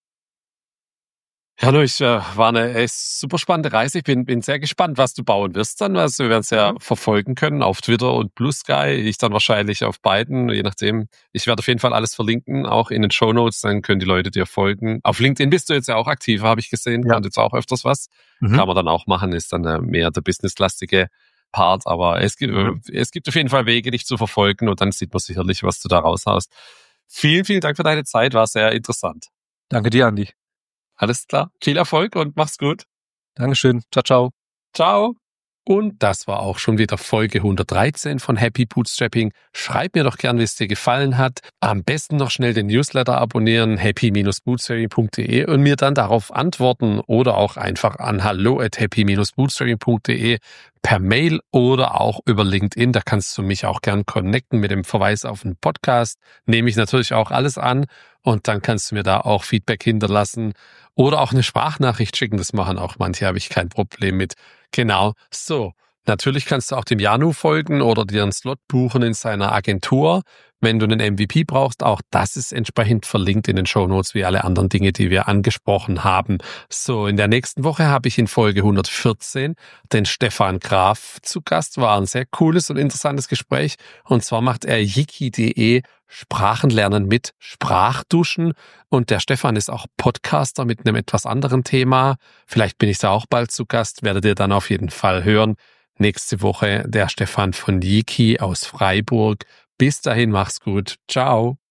Speaker 1: Ja, es war eine super spannende Reise. Ich bin sehr gespannt, was du bauen wirst dann. Also wir werden es ja verfolgen können auf Twitter und Blue Sky. Ich dann wahrscheinlich auf beiden, je nachdem. Ich werde auf jeden Fall alles verlinken, auch in den Shownotes. Dann können die Leute dir folgen. Auf LinkedIn bist du jetzt ja auch aktiv, habe ich gesehen.
Speaker 2: Ja.
Speaker 1: Und jetzt auch öfters was. Kann man dann auch machen, ist dann mehr der businesslastige Part. Aber es gibt auf jeden Fall Wege, dich zu verfolgen. Und dann sieht man sicherlich, was du da raushaust. Vielen, vielen Dank für deine Zeit. War sehr interessant.
Speaker 2: Danke dir, Andi.
Speaker 1: Alles klar. Viel Erfolg und mach's gut.
Speaker 2: Dankeschön. Ciao, ciao.
Speaker 1: Ciao. Und das war auch schon wieder Folge 113 von Happy Bootstrapping. Schreib mir doch gern, wie es dir gefallen hat. Am besten noch schnell den Newsletter abonnieren, happy-bootstrapping.de und mir dann darauf antworten oder auch einfach an hallo@happy-bootstrapping.de per Mail oder auch über LinkedIn. Da kannst du mich auch gern connecten mit dem Verweis auf den Podcast. Nehme ich natürlich auch alles an und dann kannst du mir da auch Feedback hinterlassen oder auch eine Sprachnachricht schicken. Das machen auch manche, habe ich kein Problem mit. Genau, so. Natürlich kannst du auch dem Janu folgen oder dir einen Slot buchen in seiner Agentur, wenn du einen MVP brauchst. Auch das ist entsprechend verlinkt in den Shownotes wie alle anderen Dinge, die wir angesprochen haben. So, in der nächsten Woche habe ich in Folge 114 den Stefan Graf zu Gast. War ein sehr cooles und interessantes Gespräch. Und zwar macht er Yiki.de Sprachenlernen mit Sprachduschen. Und der Stefan ist auch Podcaster mit einem etwas anderen Thema. Vielleicht bin ich da auch bald zu Gast, werdet ihr dann auf jeden Fall hören. Nächste Woche der Stefan von Yiki aus Freiburg. Bis dahin, mach's gut. Ciao.